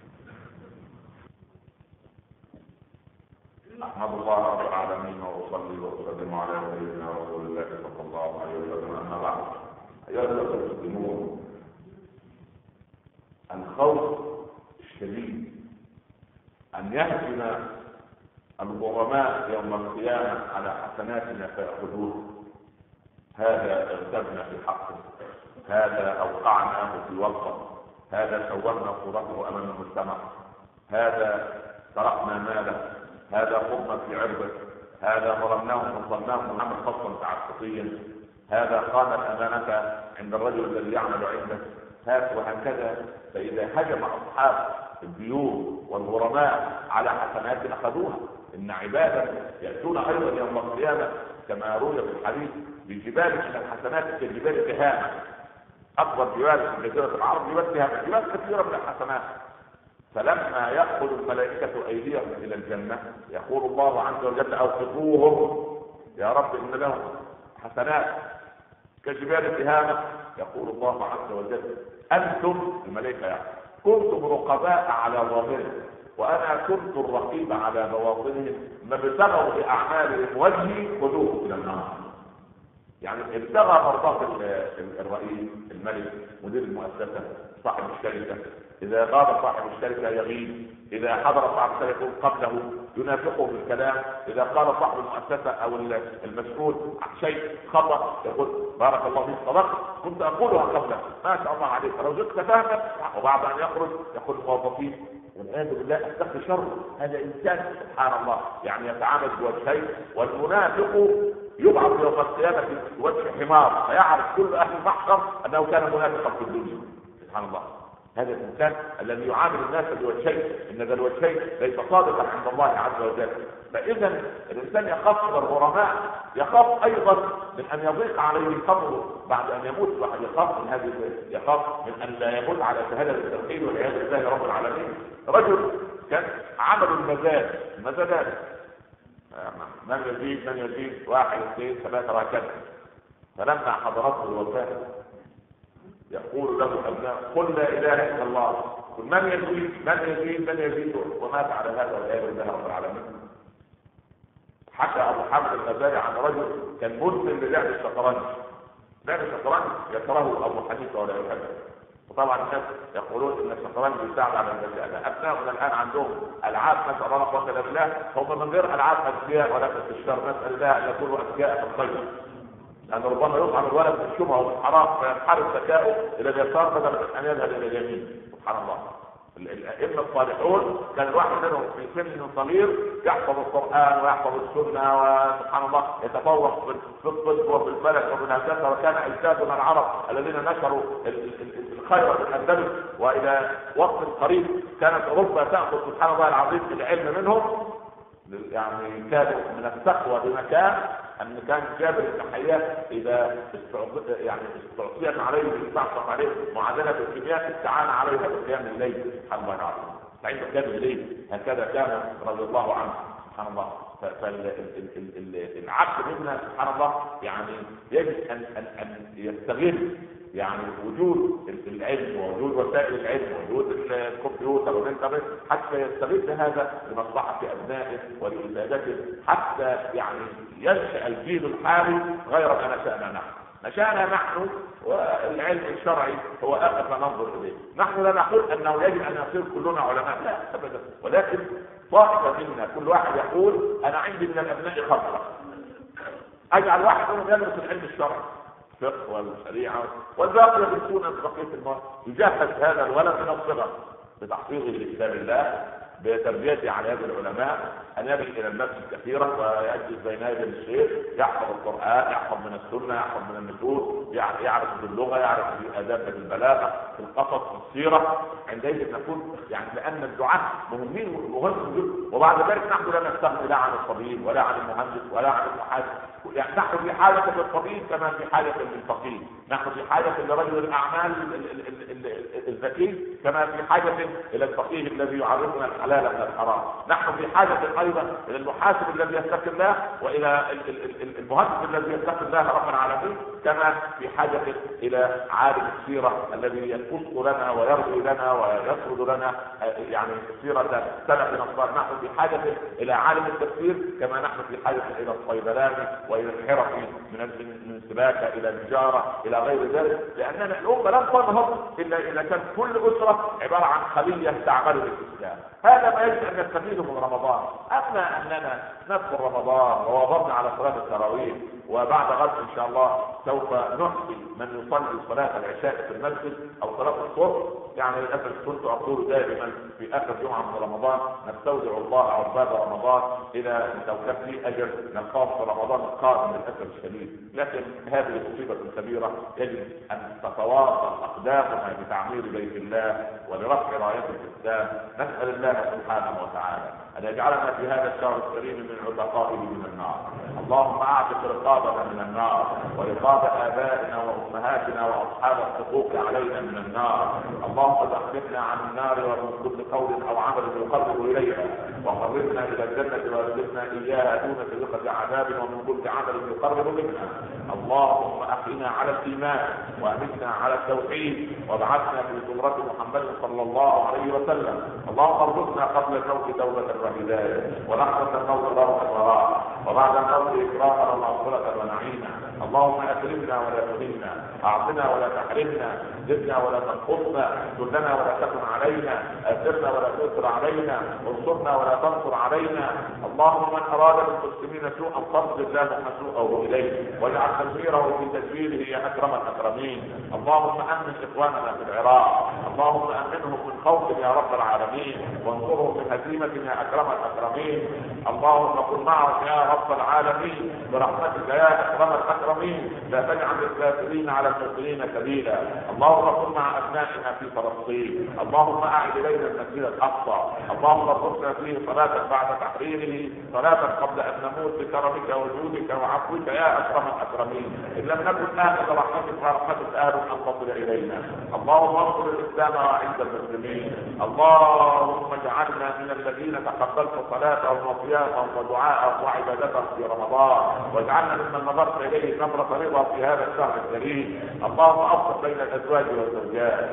احمد الله رب العالمين واصلي واسلم على سيدنا رسول الله صلى الله عليه وسلم. اما بعد، ايها المسلمون، الخوف الشديد أن يهجم الغرماء يوم القيامة على حسناتنا فيأخذوه، هذا ارتبنا في حقه، هذا أوقعناه في وسط، هذا سورنا صورته أمام المجتمع، هذا سرقنا ماله، هذا خضنا في عرضه، هذا ظلمناه وظلمناه عمل خطا تعسفيا، هذا خان الأمانة عند الرجل الذي يعمل عنده، وهكذا. فإذا هجم أصحاب الديون والغرماء على حسنات أخذوها. إن عبادا يأتون أيضا يوم القيامة كما روي في الحديث بجبال من الحسنات كجبال تهامة. أكبر جبال في جزيرة العرب جبال تهامة، جبال كثيرة من الحسنات. فلما يأخذ الملائكة أيديهم إلى الجنة يقول الله عز وجل أوقفوهم يا رب إن لهم حسنات كجبال تهامة. يقول الله عز وجل أنتم الملائكة يعني كنتم رقباء على ظاهرهم وأنا كنت الرقيب على بواطنهم، ما ابتغوا بأعمالهم وجهي خذوه إلى النار. يعني ابتغى مرضات الرئيس الملك مدير المؤسسة صاحب الشركة، إذا غاب صاحب الشركة يغيب، إذا حضر صاحب الشركة قبله ينافقه في الكلام، إذا قال صاحب المؤسسة أو المسؤول عن شيء خطأ يقول بارك الله فيك صدقت كنت أقولها قبله ما شاء الله عليك لو زدت فهمت. وبعد أن يخرج يقول الموظفين والعياذ بالله اتقي شر هذا إنسان سبحان الله يعني يتعامل بوجهين. والمنافق يبعث يوم القيامة بوجه حمار فيعرف كل أهل المحشر أنه كان منافقا في الدنيا. سبحان الله، هذا الإنسان الذي يعامل الناس بوجهين، إن ذا الوجهين ليس صادقا عند الله عز وجل. فإذا الإنسان يخاف من الغرماء، يخاف أيضا من أن يضيق عليه قبره بعد أن يموت، يخاف من هذه، يخاف من أن لا يموت على شهادة التوحيد والعياذ بالله رب العالمين. رجل كان عمل المزادات من يزيد 1 2 3 وهكذا. فلما حضرته الوفاة يقول له الأبناء قل لا إله إلا الله، قل من يزيد ومات على هذا والعياذ بالله رب العالمين. حكى أبو حامد الغزالي عن رجل كان مدمن للعب الشطرنج، لعب الشطرنج يكرهه أبو حنيفة ولا يحبه. وطبعا الناس يقولون ان الشطرنج يساعد على الذكاء. ابنائنا الان عندهم العاب نسال الله قوه الا بالله، هم من غير العاب اذكياء ولا في الشر، نسال الله ان يكونوا اذكياء في الخير، لان ربما يطعم الولد بالشبهه والحرام فينحرف ذكاؤه الى اليسار بدلا من ان يذهب الى اليمين. سبحان الله. الائمه الصالحون كان الواحد منهم في سن صغير يحفظ القران ويحفظ السنه، وسبحان الله يتفوق في الطب وفي الفلك وفي الهندسه، وكان اجدادنا العرب الذين نشروا الخير في الاندلس والى وقت قريب كانت اوروبا تاخذ سبحان الله العظيم العلم منهم. يعني كان من التقوى بمكان ان كان جابر بن حيان اذا استعصيت عليه استعصت عليه معادله الكيمياء استعان عليها بقيام الليل سبحان الله العظيم. فعند قيام الليل هكذا كان رضي الله عنه سبحان الله. فالعبد منا سبحان الله يعني يجب ان يستغل يعني وجود العلم ووجود وسائل العلم ووجود الكمبيوتر والانترنت حتى يستغل هذا لمصلحه ابنائه ولعبادته، حتى يعني ينشا الجيل الحالي غير ما نشأنا نحن والعلم الشرعي هو اخر ما ننظر اليه. نحن لا نقول انه يجب ان يصير كلنا علماء، لا ابدا، ولكن طائفه منا كل واحد يقول انا عندي من الابناء خبره، اجعل واحد منهم يدرس العلم الشرعي الفقه والشريعه والباقي يدرسون بقيه المواد. يجهز هذا الولد من الصغر بتحفيظه لكتاب الله، بتربيته على هذه العلماء، ان يجلس الى المسجد كثيرا ويجلس بين يدي الشيخ يحفظ القران، يحفظ من السنه، يحفظ من النصوص، يعرف باللغه، يعرف بالاداب، بالبلاغه، في القصص، في السيره. عندئذ نكون يعني لان الدعاء مهمين جدا. وبعد ذلك نحن لا نستغني لا عن الطبيب ولا عن المهندس ولا عن المحاسب. يعني نحن في حاجه للطبيب كما في حاجه للفقيه، نحن في حاجه لرجل الاعمال الذكي كما في حاجه الى الفقيه الذي يعرفنا الحلال من الحرام. نحن في حاجه ايضا الى المحاسب الذي يتقي الله والى المهندس الذي يتقي الله رب العالمين، كما في حاجه الى عالم السيره الذي يقص لنا ويروي لنا ويسرد لنا يعني سيره سلفنا الصالح. نحن في حاجه الى عالم التفسير كما نحن في حاجه الى الصيدلاني والى الحرفي من السباكه الى التجاره الى غير ذلك، لاننا الامه لن تنهض الا اذا كانت كل اسره عباره عن خليه تعمل بالاسلام. هذا ما يجب ان نستفيده من رمضان. اما اننا ندخل رمضان ووضعنا على صلاه التراويح وبعد غد ان شاء الله سوف نحصي من يصلي صلاه العشاء في المسجد او صلاه الصبح، يعني للاسف كنت اقول دائما في اخر جمعه من رمضان نستودع الله عباد رمضان الى لو كان لي اجر نلقاه في رمضان القادم للاسف الشديد. لكن هذه مصيبه كبيره يجب ان تتواصل اقدامنا بتعمير بيت الله ولرفع رايه الاسلام. نسال الله سبحانه وتعالى ان يجعلنا في هذا الشهر الكريم من عتقائه من النار. اللهم اعتق رقابنا من النار ورقاب ابائنا وامهاتنا واصحاب الحقوق علينا من النار. اللهم زحزحنا عن النار ومن كل قول او عمل يقرب اليها، وقربنا الى الجنه وادخلنا اياها دون سابقه عذاب ومن كل عمل يقرب منها. اللهم احينا على الايمان وامتنا على التوحيد وابعثنا في زمرة محمد صلى الله عليه وسلم. اللهم ارزقنا قبل الموت توبة وهداية ولحظة الموت روحا وراء وبعد الموت اكراما ومغفرة ونعيما. اللهم اكرمنا ولا تهنا، اعطنا ولا تحرمنا، زدنا ولا تنقصنا، دلنا ولا تكن علينا، اثرنا ولا تؤثر علينا، انصرنا ولا تنصر علينا. اللهم من اراد بالمسلمين سوءا فاصرف اللهم سوءه اليه واجعل تدبيره في تدبيره يا اكرم الاكرمين. اللهم امن اخواننا في العراق، اللهم امنهم من خوف يا رب العالمين وانصرهم من هزيمه يا اكرم الاكرمين. اللهم كن معهم يا رب العالمين برحمتك يا اكرم الاكرمين. لا تجعل الكافرين على المؤمنين سبيلا. اللهم كن مع ابنائنا في فلسطين. اللهم اعد الينا المسجد الاقصى. اللهم ارزقنا فيه صلاه بعد تحريره، صلاه قبل ان نموت بكرمك وجودك وعفوك يا اكرم الاكرمين. ان لم نكن اهل برحمتك ورحمتك اهل ان تصل الينا. اللهم انصر الاسلام وعز المسلمين. اللهم اجعلنا من الذين تقبلت صلاتهم وصيامهم ودعاءهم وعبادتهم في رمضان، واجعلنا ممن نظرت اليه نظره رضا في هذا الشهر الكريم. اللهم اصلح بين الازواج والزوجات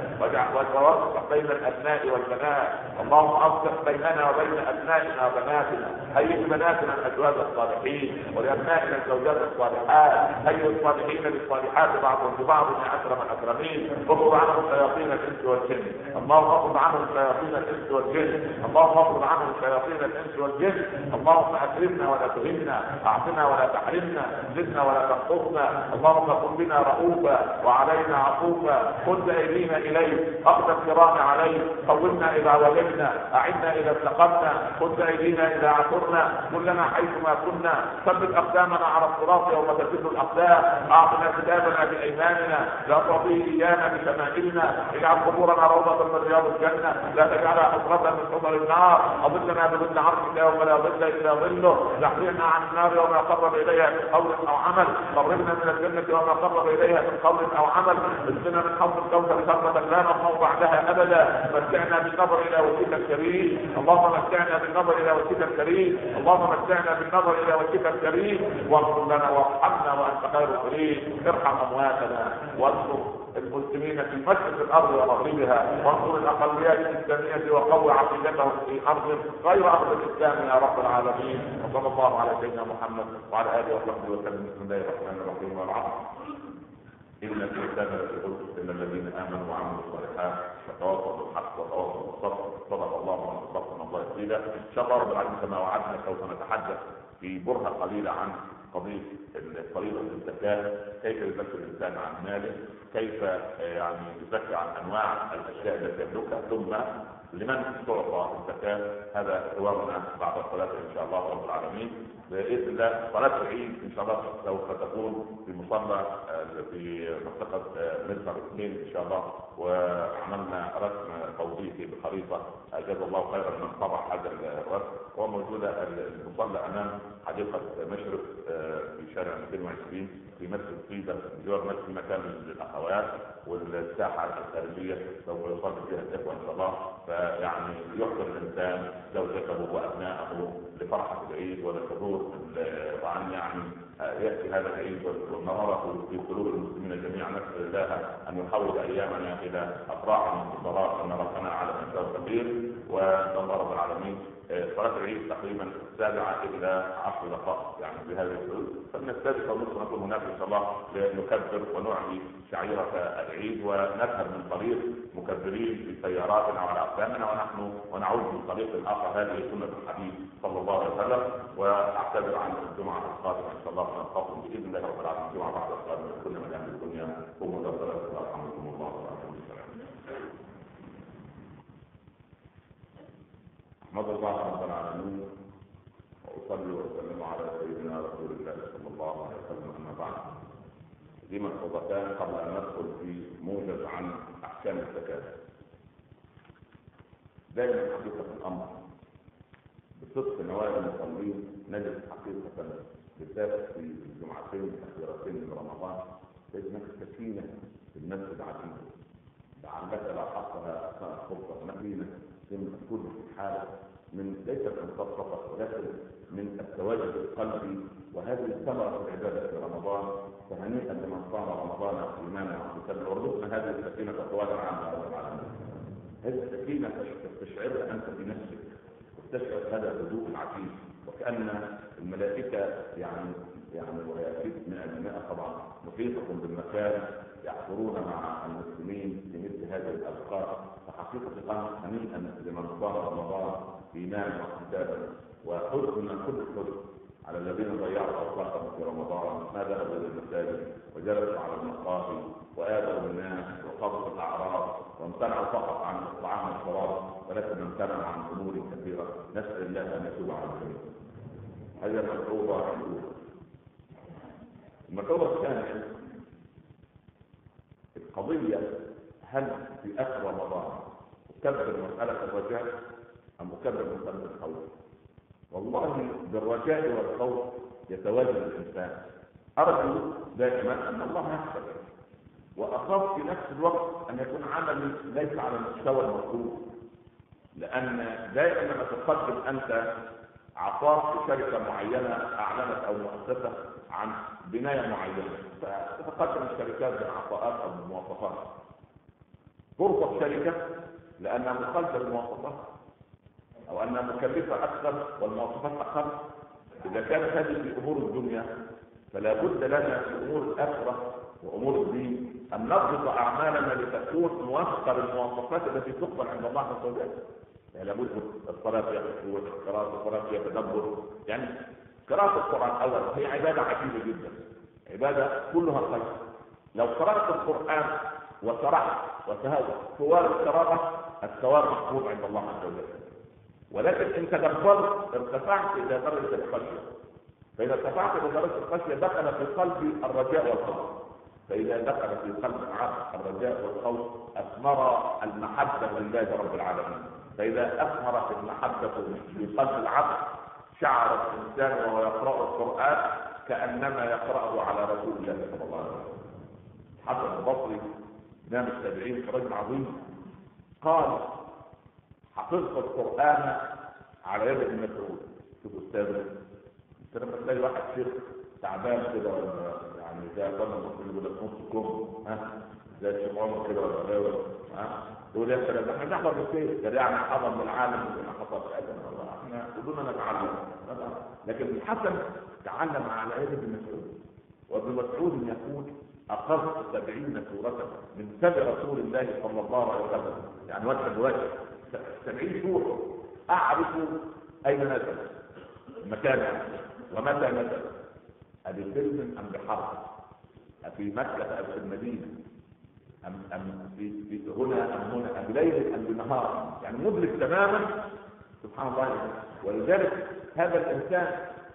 واصلح بين الابناء والبنات. اللهم اصلح بيننا وبين ابنائنا وبناتنا، هيئ بناتنا الازواج الصالحين ولابنائنا الزوجات الصالحات. هيئ الصالحين للصالحات بعضهم ببعض يا اكرم الاكرمين. اخرج عنهم شياطين الانس والجن، اللهم اخرج عنهم شياطين الانس والجن، اللهم اخرج عنهم شياطين الانس والجن. اللهم اكرمنا ولا تهنا، اعطنا ولا تحرمنا، زدنا ولا تنقصنا. اللهم كن بنا رؤوفا وعلينا عفوفا، خذ ايدينا اليك، اخذ الكرام عليك، قومنا اذا وجدنا، اعنا اذا استقمنا، خذ ايدينا اذا عثرنا، كلنا حيثما كنا، ثبت اقدامنا على الصراط يوم تزل الاقدام، اعطنا كتابنا بايماننا، لا تعطيه ايانا بشمائلنا، اجعل قبورنا روضه من رياض الجنه، لا تجعلها حفره من حفر النار، اظلنا بظل عرشك يوم لا ظل الا ظله، زحزحنا عن النار وما قرب اليها من قول او عمل، قربنا من الجنه وما قرب اليها من قول او عمل، اسقنا من حوض الكوثر شربة لا نظمأ بعدها ابدا، متعنا بالنظر الى وجهك الكريم، اللهم متعنا بالنظر الى وجهك الكريم، اللهم متعنا بالنظر الى وجهك الكريم، واغفر لنا وارحمنا وانت خير الغفورين. ارحم امواتنا وانصر المسلمين في مشرق الارض ومغربها، وانصر الاقليات الاسلاميه وقوي عقيدتهم في ارض غير ارض الاسلام يا رب العالمين. وصلى الله على سيدنا محمد وعلى اله وصحبه وسلم. بسم الله الرحمن الرحيم. والعصر إن الإنسان لفي خسر إلا الذين آمنوا وعملوا الصالحات وتواصوا بالحق وتواصوا بالصبر. صدق الله وصدقنا الله سيدا. إن شاء الله رب العالمين كما وعدنا سوف نتحدث في برهة قليلة عن قضية فريضة الزكاة، كيف يزكي الإنسان عن ماله، كيف يعني يزكي عن أنواع الأشياء التي يملكها، ثم لمن تعطى الزكاة. هذا حوارنا بعد الصلاة إن شاء الله رب العالمين بإذن الله. صلاة العيد إن شاء الله سوف تكون في مصلى في منطقة مصر 2 إن شاء الله، وعملنا رسم توضيحي بخريطة أجاب الله خيرا من طبع هذا الرسم، وموجودة المصلى أمام حديقة مشرق في شارع 220 في مسجد طيبة بجوار مسجد مكان للأخوات، والساحة الخارجية سوف يصلي فيها الإخوة إن شاء الله. فيعني يحضر الإنسان زوجته وأبنائه لفرحة العيد وللحضور، وأن يعني يأتي هذا العيد والنهارة في قلوب المسلمين جميعا. نسأل الله أن يحول أيامنا إلى أفراح وانتصارات ونرقنا على إنسان كبير. وإن الله رب العالمين صلاة العيد تقريبا 7 إلى 10 دقائق يعني بهذه الحدود، فمن 6:30 نكون هناك إن شاء الله لنكبر ونعلي شعيرة العيد، ونذهب من طريق مكبرين في سياراتنا وعلى أقدامنا ونعود من طريق آخر. هذه سنة الحبيب صلى الله عليه وسلم. وأعتذر عن الجمعة القادمة إن شاء الله نلقاكم بإذن الله رب العالمين الجمعة بعد الصلاة من كل مكان في الدنيا. قوموا إلى الصلاة ورحمكم الله وبركاته. أحمد الله رب العالمين وأصلي وأسلم على سيدنا رسول الله صلى الله عليه وسلم. أما بعد، دي ملحوظتان قبل أن ندخل في موجز عن أحكام الزكاة. دائما حقيقة الأمر بصدق نوايا المصلين نجد حقيقة بالذات في الجمعتين الأخيرتين من رمضان تجد هناك سكينة في المسجد عجيبة لعلك لا حقها أثناء الخطبة، مدينة من كل حالة من ليس الانصاف فقط ولكن من التواجد القلبي، وهذه الثمرة في العبادة في رمضان. فهنيئا لمن صام رمضان إيمانا واحتسابا وارزقنا هذه السكينة طوال العام يا رب العالمين. هذه السكينة تستشعرها أنت بنفسك وتشعر هذا الهدوء العجيب، وكأن الملائكة يعني ويأتيك 100% طبعا محيطة بالمكان يحضرون مع المسلمين في مثل هذه الأوقات. فحقيقة الأمر هنيئا لمن صام رمضان إيمانا واحتسابا وحزن من كل حزن على الذين ضيعوا أوقاتهم في رمضان، ما ذهبوا إلى المساجد وجلسوا على المقاهي وآذوا الناس وقضوا الأعراض وامتنعوا فقط عن الطعام والشراب، ولكن امتنعوا عن أمور كثيرة. نسأل الله أن يتوب على الجميع. هذه الملحوظة الأولى. الملحوظة الثانية، القضية هل في آخر رمضان أكبر مسألة الرجاء أم أكبر مسألة الخوف؟ والله بالرجاء والخوف يتواجد الإنسان. أرجو دائما أن الله يحفظ، وأخاف في نفس الوقت أن يكون عملي ليس على المستوى المطلوب، لأن دائما لما تقدم أنت عطاء في شركة معينة أعلنت أو مؤسسة عن بناية معينة، فتقدم الشركات بعطاءات أو بمواصفات، ترفض شركة لأنها مخالفة للمواصفات أو أنها مكلفة أكثر والمواصفات أقل. إذا كانت هذه في أمور الدنيا فلا بد لنا في امور الاخره وامور الدين ان نضبط اعمالنا لتكون موفقه للمواصفات التي تقبل عند الله عز وجل. يعني لابد الصلاه فيها خشوع، قراءه القران فيها تدبر. يعني قراءه القران اولا هي عباده عجيبه جدا، عباده كلها خير. لو قرات القران وسرحت وسهوت طوال القراءه الثواب محفوظ عند الله عز وجل، ولكن ان تدبرت ارتفعت الى درجه الخشيه، فاذا ارتفعت الى درجه الخشيه دخل في قلبي الرجاء والخوف، فاذا دخل في قلب العبد الرجاء والخوف اثمر المحبه لله رب العالمين، فاذا اثمرت المحبه في قلب العبد شعر الانسان وهو يقرا القران كانما يقراه على رسول الله صلى الله عليه وسلم. حسن البصري امام التابعين رجل عظيم قال حفظت القران على يد ابن مسعود. شوف استاذ، انت لما تلاقي واحد شيخ تعبان كده يعني زي اخواننا المسلمين يقول لك نص كم زي الشيخ عمر كده ولا غيره يقول يا سلام احنا نحضر بالسيف ده يعني حضر من العالم اللي حصل في ادم الله، احنا كلنا نتعلم. لكن الحسن تعلم على يد ابن مسعود، وابن مسعود يقول اخذت 70 سوره من سبع رسول الله صلى الله عليه وسلم، يعني وجه بوجه 70 سوره اعرف اين نزل مكانها ومتى نزل، ابي سلم ام بحرب، في مكه ام في المدينه ام في هنا ام هنا، ام بليل ام بنهار، يعني مدرك تماما سبحان الله. ولذلك هذا الانسان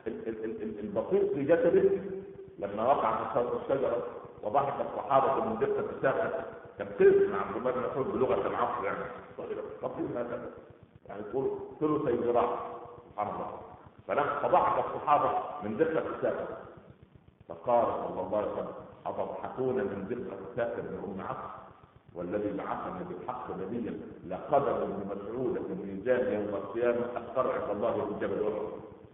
البسيط في جسده لما وقع في الشجره وضحك الصحابه من دقه الساقه كان تسمع عبد الله بن مسعود بلغه العصر، يعني قصير هكذا يعني تقول ثلثي ذراع سبحان الله. فضحك الصحابه من دقه الساقه فقال صلى الله عليه وسلم أتضحكون من دقة الساقه ابن ام عبد والذي بعثني بالحق نبيا لقدم ابن مسعود في الميزان يوم القيامه اكثر عند الله من جبل احد،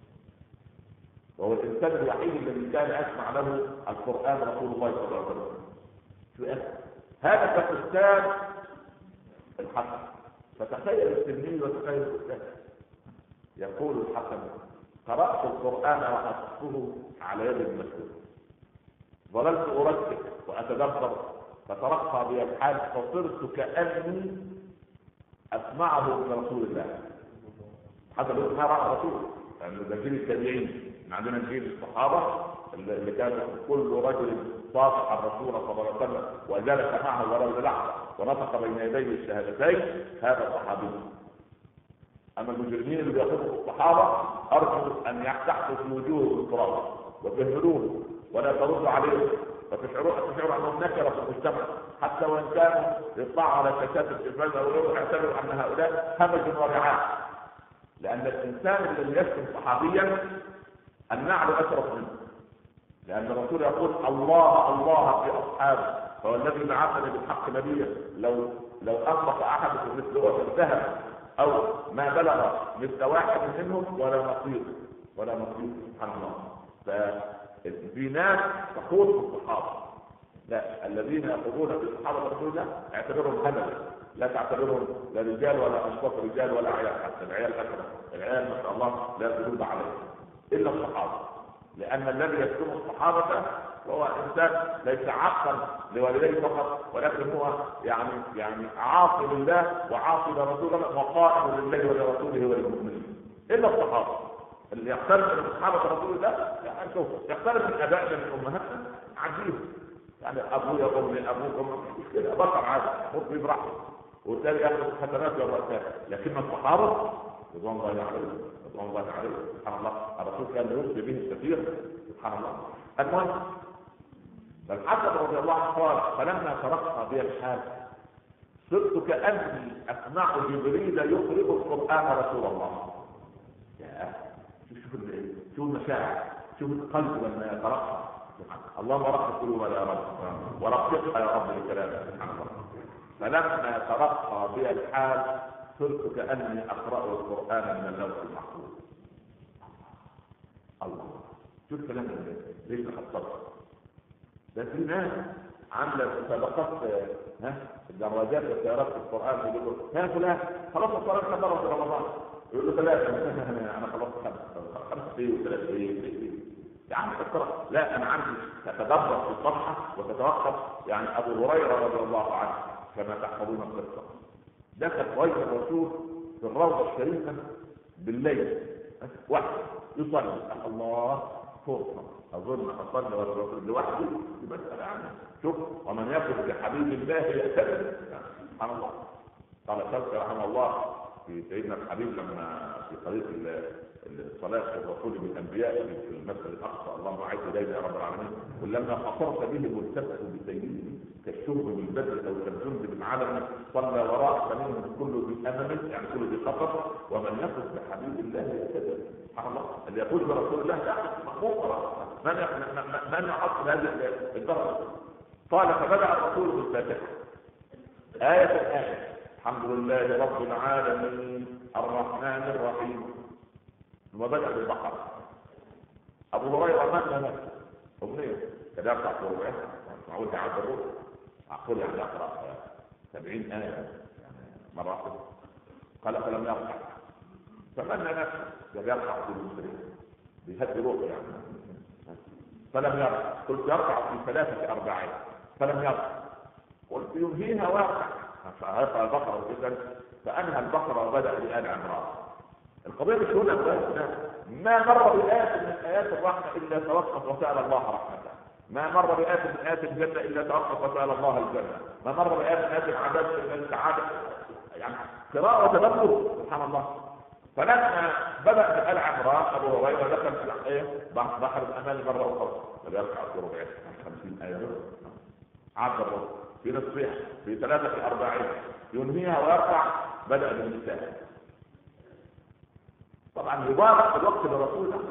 وهو الانسان الوحيد الذي كان يسمع له القران رسول الله صلى الله عليه وسلم. هذا باكستان الحسن، فتخيل التلميذ وتخيل الاستاذ. يقول الحسن قرات القران واحفظه على يد ابن مسعود، ظللت ارتب واتدبر فترقى بي الحال فصرت كاني اسمعه من رسول الله. حتى لو ما راى رسول، يعني ده جيل التابعين، عندنا جيل الصحابه اللي كان كل رجل صافح الرسول صلى الله عليه وسلم وجلس معه ولو لحظه ونطق بين يديه الشهادتين، هذا صحابي. اما المجرمين اللي بياخذوا الصحابه ارجو ان يحتحوا في وجوههم التراب وتهملوه ولا تردوا عليهم وتشعروا انهم نكره في المجتمع، حتى وان كانوا يطلعوا على شاشات التلفاز او غيره يعتبروا ان هؤلاء همج ورعاع، لان الانسان الذي يشتم صحابيا النعل اشرف منه، لان الرسول يقول الله الله في اصحابه، فهو الذي بعثني بالحق نبيا لو انفق احدكم مثله انتهى او ما بلغ مثل واحد منهم ولا نصيب سبحان الله. ففي ناس تخوض في الصحابه، لا الذين يخوضون في الصحابه رسول الله اعتبرهم همل، لا تعتبرهم لا رجال ولا اشخاص رجال ولا عيال، حتى العيال اكثر، العيال ما شاء الله لا تدل عليه الا الصحابه، لان الذي يشتم الصحابه وهو انسان ليس عقا لوالديه فقط، ولكن هو يعني عاصي لله وعاصي لرسول الله وقائم لله ولرسوله وللمؤمنين. الا الصحابه اللي يختلف من صحابه رسول الله، يعني شوف يختلف من ابائنا من امهاتنا عجيب، يعني ابويا امي ابوكم كده بطل عادي مطلب براحته والتالي ياخذ حسنات يوم القيامه، لكن الصحابه رضوان الله عليه سبحان الله الرسول كان يوصي به الكثير سبحان الله. المهم فالحسن رضي الله عنه قال فلما ترقى بي الحال صرت كاني اسمع جبريل يقرئ القران رسول الله. يا شوف المشاعر، شوف القلب لما يترقى، اللهم رقق قلوبنا يا رب ورققها يا رب لكلامك سبحان الله. فلما ترقى بي الحال صرت كاني اقرا القران من اللوح المحفوظ. الله شوف كلام ليس خطط ده في ناس عامله مسابقات الدراجات والسيارات في القران، يقولوا يا فلان خلاص الصلاه مره في رمضان، يقول له ثلاثه انا خلصت خمسه ايه وثلاثه ايه يا عم اقرا. لا انا عندي تتدبر في الصفحه وتتوقف. يعني ابو هريره رضي الله عنه كما تحفظون القصه، دخل بيت الرسول في الروضه الشريفه بالليل وحده يصلي. الله فرصه اظن اصلي والرسول لوحده بمساله عنه. شوف ومن يقف بحبيب الله يأتمر. سبحان الله. قال الشافعي رحمه الله في سيدنا الحبيب لما في طريق الصلاه الرسول بالانبياء في المسجد الاقصى اللهم اعز الينا يا رب العالمين، ولما قصرت به ملتفت بسيده كالشرب بالبدر او كالجند بالعلم صلى وراء فمنهم كله بامامه يعني كله بخطر. ومن يقف بحبيب الله يهتدي. سبحان الله. اللي يقول برسول الله ده مقبول. من يحط هذه الدرجه؟ قال فبدا الرسول بالفاتحه آية الحمد لله رب العالمين الرحمن الرحيم، وبدأ بالبقرة. أبو هريرة مات أغنية كده يقرأ في ربعه معقول تعد الربع أقول يعني يقرأ 70 آية يعني مرة واحدة. قال فلم يرقع فمن نفسه يرقع في المسلمين بيهدي روحه يعني. فلم يرقع قلت يرقع في 3 أرباعين فلم يرقع قلت ينهيها واقع فألقى البقرة جدا فأنهى البقرة وبدأ بآل عمران. القضية مش هنا ما مر بآية من آيات الرحمة إلا توقف وسأل الله رحمته، ما مر بآية من آيات الجنة إلا توقف وسأل الله الجنة، ما مر بآية من آيات العذاب إلا السعادة. يعني قراءة وتدبر سبحان الله. فلما بدأ بآل عمران أبو هريرة دخل في بحر الأمان مرة أخرى فليركع في ربعه 50 آية عبد الرب في نصفها في 3 أرباعين ينهيها ويرفع. بدأ بالنساء طبعا يبارك الوقت لرسول الله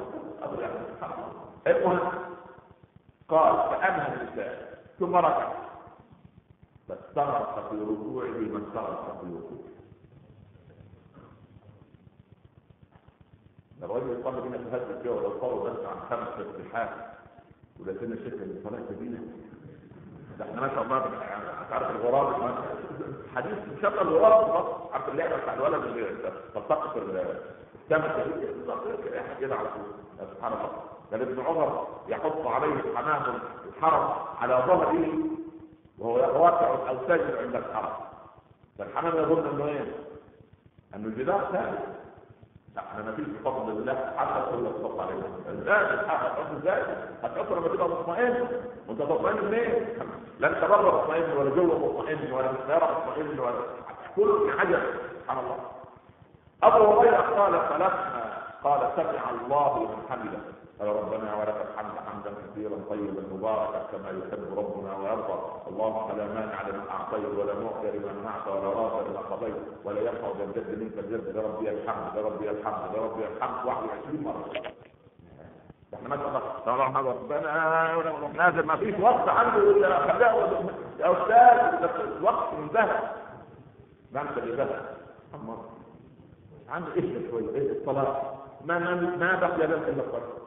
المهم قال فأنهى النساء ثم ركع فاستغرق في ركوعه من استغرق في ركوعه. الرجل يصلي بنا في هذا الجو لو صلوا بس عن 5 تسبيحات ولكن الشكل الصلاة كبيرة ده احنا ما شاء الله عارف الغراب حديث مشابه الغراب عارف اللعبه بتاع الولد اللي تلتقط السمكه كده على طول. سبحان الله. بل ابن عمر يحط عليه حمام الحرم على ظهره وهو واقع او ساجد عند الحرم فالحمام يظن انه ايه؟ انه الجدار ثابت. احنا ما فيش بفضل الله حتى تقول لك صف عليه ازاي هتحط لما تبقى مطمئن وانت مطمئن منين؟ لا انت بره مطمئن ولا جوه مطمئن ولا مسيره مطمئن ولا كل حاجه. سبحان الله. ابو هريره قال فلما قال سمع الله لمن حمده قال ربنا ولك الحمد حمدا كثيرا طيبا مباركا كما يحب ربنا ويرضى اللهم لا مانع لمن اعطيت ولا معطي لمن منعت ولا راد لمن قضيت ولا ينفع ذا الجد منك الجد لربي الحمد لربي الحمد لربي الحمد 21 مره. احنا ما شاء الله ربنا نازل ما فيش وقت عنده الا خلاء يا استاذ الوقت انتهى. ما انت اللي انتهى عنده ايه شويه ايه الصلاه ما بقي لنا الا الصلاه.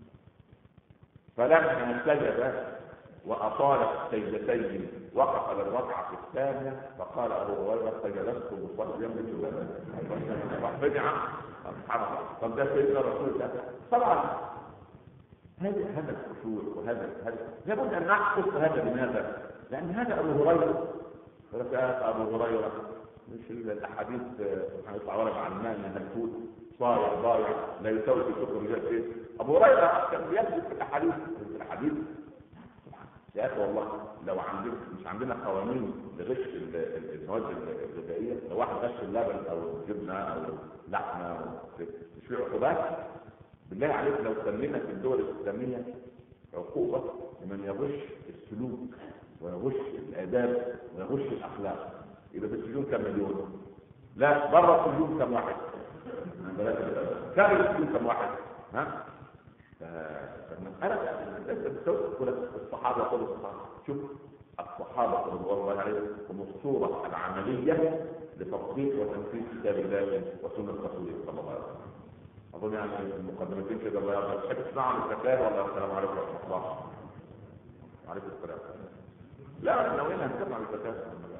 فلما سجد واطال السجدتين وقف للركعه الثانيه فقال ابو هريره سجدت مصليا بجبل رفع سبحان الله. طب ده سيدنا رسول الله طبعا هذا الخشوع وهذا لابد ان نحفظ هذا. لماذا؟ لان هذا ابو هريره رفعت ابو هريره مش الاحاديث هيطلع ورق عن الماء هنفوت ضايع لا يساوي في كتب رجال ايه. ابو هريره كان بيثبت في الاحاديث يا اخي والله لو عندنا مش عندنا قوانين لغش المواد الغذائيه لو واحد غش اللبن او الجبنه او لحمه مش في عقوبات بالله عليك لو سمينا في الدول الاسلاميه عقوبه لمن يغش السلوك ويغش الاداب ويغش الاخلاق يبقى في السجون كم مليون؟ لا بره السجون كم واحد؟ كم السجون كم واحد؟ ها؟ فالمسألة الصحابة يقولوا شوف الصحابة رضوان الله عليهم هم الصورة العملية لتطبيق وتنفيذ كتاب الله وسنة رسوله صلى الله عليه وسلم. أظن يعني المقدمتين كده الله يرضى. تحب تسمع عن الزكاة ولا السلام عليكم ورحمة الله؟ وعليكم السلام. لا نوينا نتكلم عن الزكاة.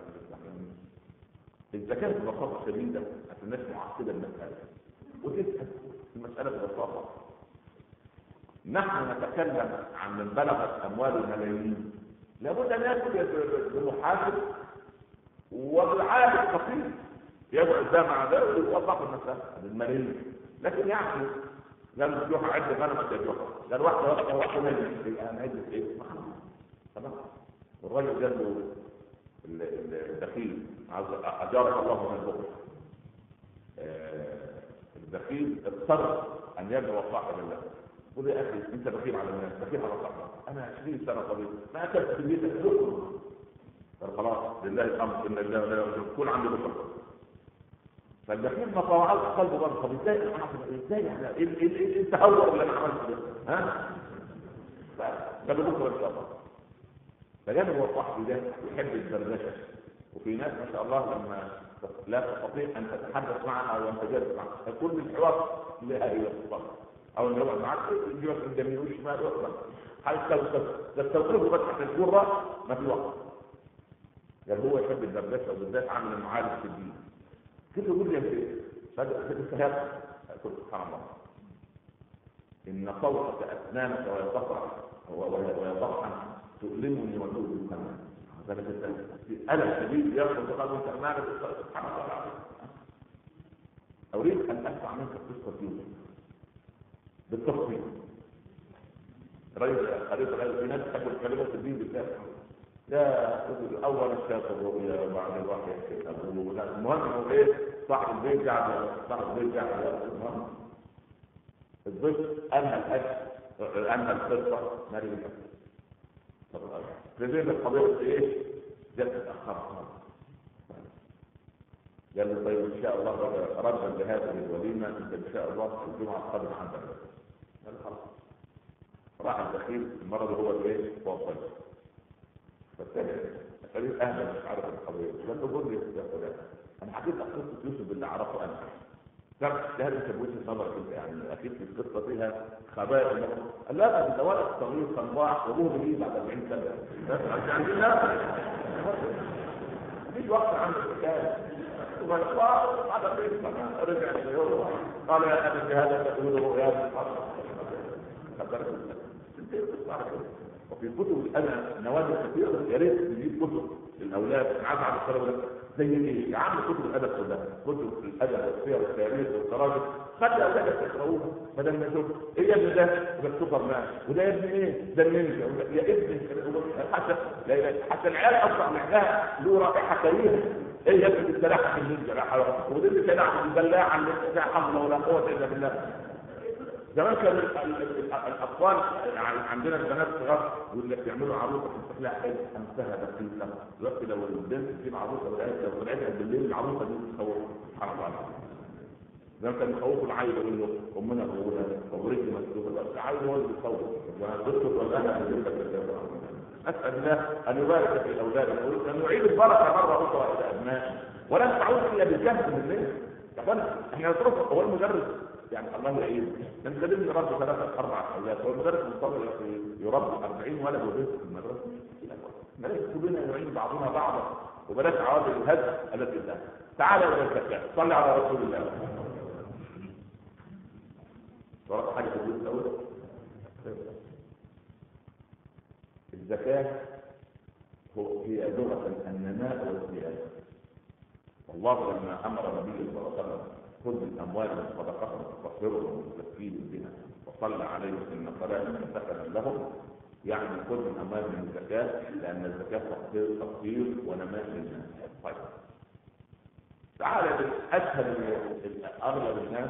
الزكاة ببساطة شديدة الناس معقدة المسألة وتسأل المسألة ببساطة نحن نتكلم عن من بلغت اموال الملايين، لابد ان يكون بمحاسب وبالعالم الفقير يقعد ده مع ده ويوظف المسألة بالملايين. لكن يعني لما تروح عد غنم تجوع قال واحده مجلس انا عد ايه خلاص. والراجل جاب له الدخيل اجارك الله من البخل. الدخيل اضطر ان يدعو صاحب الله، قل يا اخي انت بخيل على الناس، بخيل على صاحبك، انا 20 سنه طويل ما اكلت في بيتك لقمه. قال خلاص لله الامر ان الله لا يغفر كل عندي بكره. فالبخيل ما طوعت قلبه برضه. طب ازاي يعني ايه التهور اللي انا عملته ده؟ ها؟ ده بكره ان شاء الله. فجانب هو صاحبي ده يحب الدردشه، وفي ناس ما شاء الله لما لا تستطيع ان تتحدث معها او ان تجلس معها فكل الحوار لها هي الصبر او ان يقعد معك يجيبك من اليمين والشمال ويقعد حتى تستوقفه بس عشان الكره ما في وقت. قال هو يحب الدردشه وبالذات عامل المعارف في الدين. كيف يقول لي في السهاب قلت سبحان الله ان صوتك اسنانك ويضحك تؤلمني وتؤلم كمان. هذا ألم شديد يرفض قلبه كمان. سبحان الله العظيم. أريد أن أسمع منك قصة يوسف بالتفصيل. رجل في ناس تحب الكلمة في الدين بالذات. لا أول شاف الرؤيا وبعد الوحي يحكي أبوه. المهم هو إيه؟ صاحب البيت قاعد المهم الضيف أنهى القصة مالي بالحكي. فزين القضية ايه؟ جت تأخر. قال له طيب ان شاء الله ردا لهذه الوليمة انت ان شاء الله الجمعة القادمة عندك. قال خلاص. راح الدخيل المرض هو الايه؟ هو الطيب. فالتالي قال اهلا مش عارف القضية. قال له قول لي يا فلان انا حكيت لك قصة يوسف اللي اعرفه انا. ده انت بوجهة نظرك انت يعني اكيد في القصه فيها خبائث. قال لا ده ولد صغير صنواع وابوه بيجي بعد 40 سنه. يعني لا مفيش وقت عنده الحكايه. بعد 40 سنه رجع اليوم قال يا ابي هذا تقول رؤيا وفي كتب انا نوادر كثيره يا ريت نجيب كتب للاولاد عايز على الطلبه زي ايه؟ يا عم كتب الادب كلها، كتب الادب والسير والتاريخ والتراجم، خلي اولادك يقراوها بدل ما يشوف ايه يا ابني ده سوبر مان وده يا ابني ايه؟ ده النينجا يا ابني حتى العيال اصلا عندها له رائحه كريهه. ايه يا ابني السلاحه النينجا لا حول وده اللي سلاحه البلاعه اللي لا حول ولا قوه الا بالله. زمان كان الاطفال يعني عندنا البنات صغار يعملوا عروسه في السلاح ايه انتهى دقيقه. دلوقتي لو البنت تجيب عروسه لو طلعتها بالليل العروسه دي تخوف. سبحان الله العظيم. زمان كان يخوفوا العيل يقول له امنا غوله ورجلي مسدوده بس العيل هو اللي بيخوف. والدكتور ولا انا اسال الله ان يبارك في الاولاد وان يعيد البركه مره اخرى الى ابنائنا ولا تعود الا بالجهد بالليل. يا اخوانا احنا نصرف هو المدرس يعني الله يعين من خلال يربي 3 4 اولاد هو المدرس مضطر يربي 40 ولد وبنت في المدرسه. بلاش كلنا نعين بعضنا بعضا وبلاش عوامل الهدف التي لا. تعالى الى الزكاه صلي على رسول الله. ورقه حاجه تقول الاول الزكاه هي لغه النماء والزياده. والله لما امر النبي صلى الله عليه وسلم خذ الاموال والصدقات وتطهرهم وتزكيهم بها وصلى عليهم ان صلاتك سكنا لهم يعني خذ الاموال من الزكاه لان الزكاه تطهير ونماء للناس. طيب تعالى اسهل اغلب الناس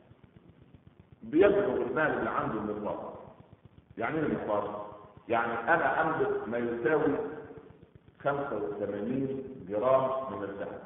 بيبلغ المال اللي عنده النصاب. يعني ايه النصاب؟ يعني انا املك ما يساوي 85 جرام من الذهب.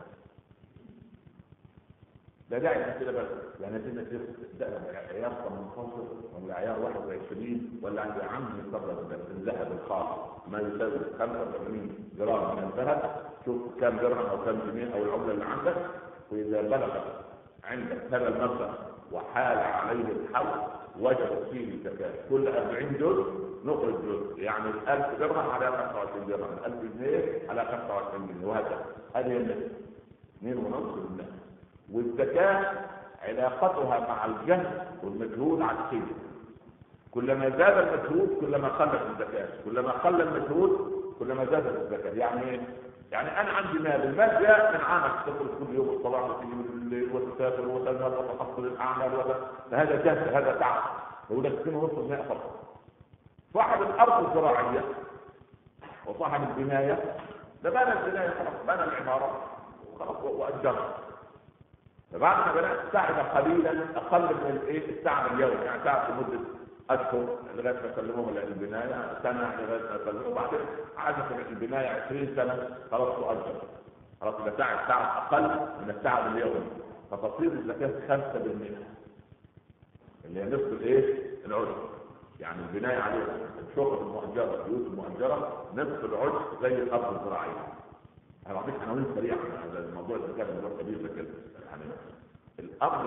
لا داعي كده بس يعني بدنا ده عيار 18 ولا عيار 21 ولا عند عم يصدر الذهب الخاص ما يساوي 85 جرام من الذهب. شوف كم درهم او كم جنيه او العمله اللي عندك واذا بلغت عندك هذا المبلغ وحال عليه الحول وجب فيه الزكاه. كل 40 جزء نخرج جزء يعني 1000 درهم على 25 درهم 1000 جنيه على 25 جنيه وهكذا. هذه 2.5%. والزكاة علاقتها مع الجهل والمجهول عكسية. كلما زاد المجهود كلما قلت الزكاة، كلما قل المجهود كلما زادت الزكاة. يعني أنا عندي مال، المال جاء من عامك تدخل كل يوم الصباح وتسافر وتذهب وتحصل الأعمال فهذا جهد، هذا تعب، يقول لك 2.5% فقط. صاحب الأرض الزراعية وصاحب البناية ده بنى البناية خلاص، بنى العمارة وخلاص وأجرها، فبعد ما بنى تعب قليلا أقل من التعب اليومي، يعني تعب لمدة أشهر لغاية ما يسلموه البناية، سنة لغاية ما يسلموه، وبعدين عادة البناية 20 سنة خلاص تؤجر، خلاص إذا تعب أقل من التعب اليومي، فتصير الزكاة 5% اللي هي نصف العشر. يعني البناية عليها الشقق المؤجرة، البيوت المؤجرة نصف العشر زي الأرض الزراعية. أنا بعطيك عناوين سريعة على الموضوع الزكاة، موضوع كبير لكن يعني الأمر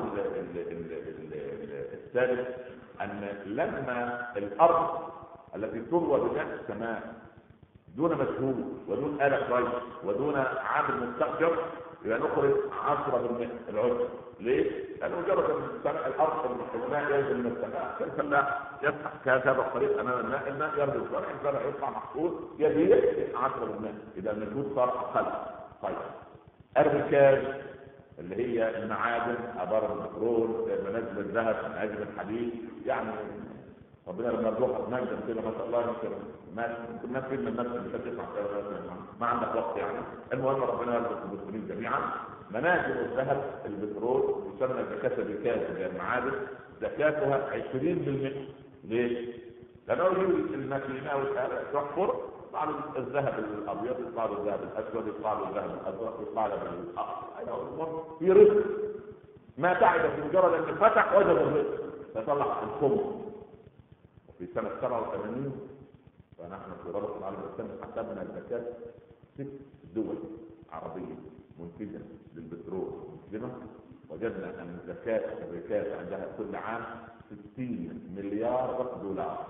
الثالث أن لما الأرض التي تروى بماء السماء دون مجهود ودون آلة ري ودون عامل مستأجر يبقى نخرج 10% العشر. ليه؟ لأنه مجرد الأرض الماء ينزل من السماء، فالفلاح يفتح كهذا الطريق أمام الماء يرد الزرع، الزرع يطلع محصول يبيع 10%، إذا المجهود صار أقل. طيب الركاز اللي هي المعادن، ابار البترول، منازل الذهب، منازل الحديد، يعني ربنا لما يرزقك منزل كده ما شاء الله يمكن ما في من الناس اللي بتسمع ما عندك وقت يعني. المهم ربنا يرزق المسلمين جميعا. منازل الذهب البترول يسمى زكاة الركاز اللي هي المعادن، زكاتها 20%. ليه؟ لانه يجي الماكينه تحفر يطلع له الذهب الابيض، يطلع له الذهب الاسود، يطلع له الذهب الازرق، يطلع له الاحمر. في رزق ما تعب في مجرد ان فتح وجد الرزق فطلع الخمس. وفي سنه 87 فنحن في رابطه العالم الاسلامي حسبنا الزكاه 6 دول عربيه منتجه للبترول مسلمه، وجدنا ان زكاه الركاز عندها كل عام 60 مليار دولار.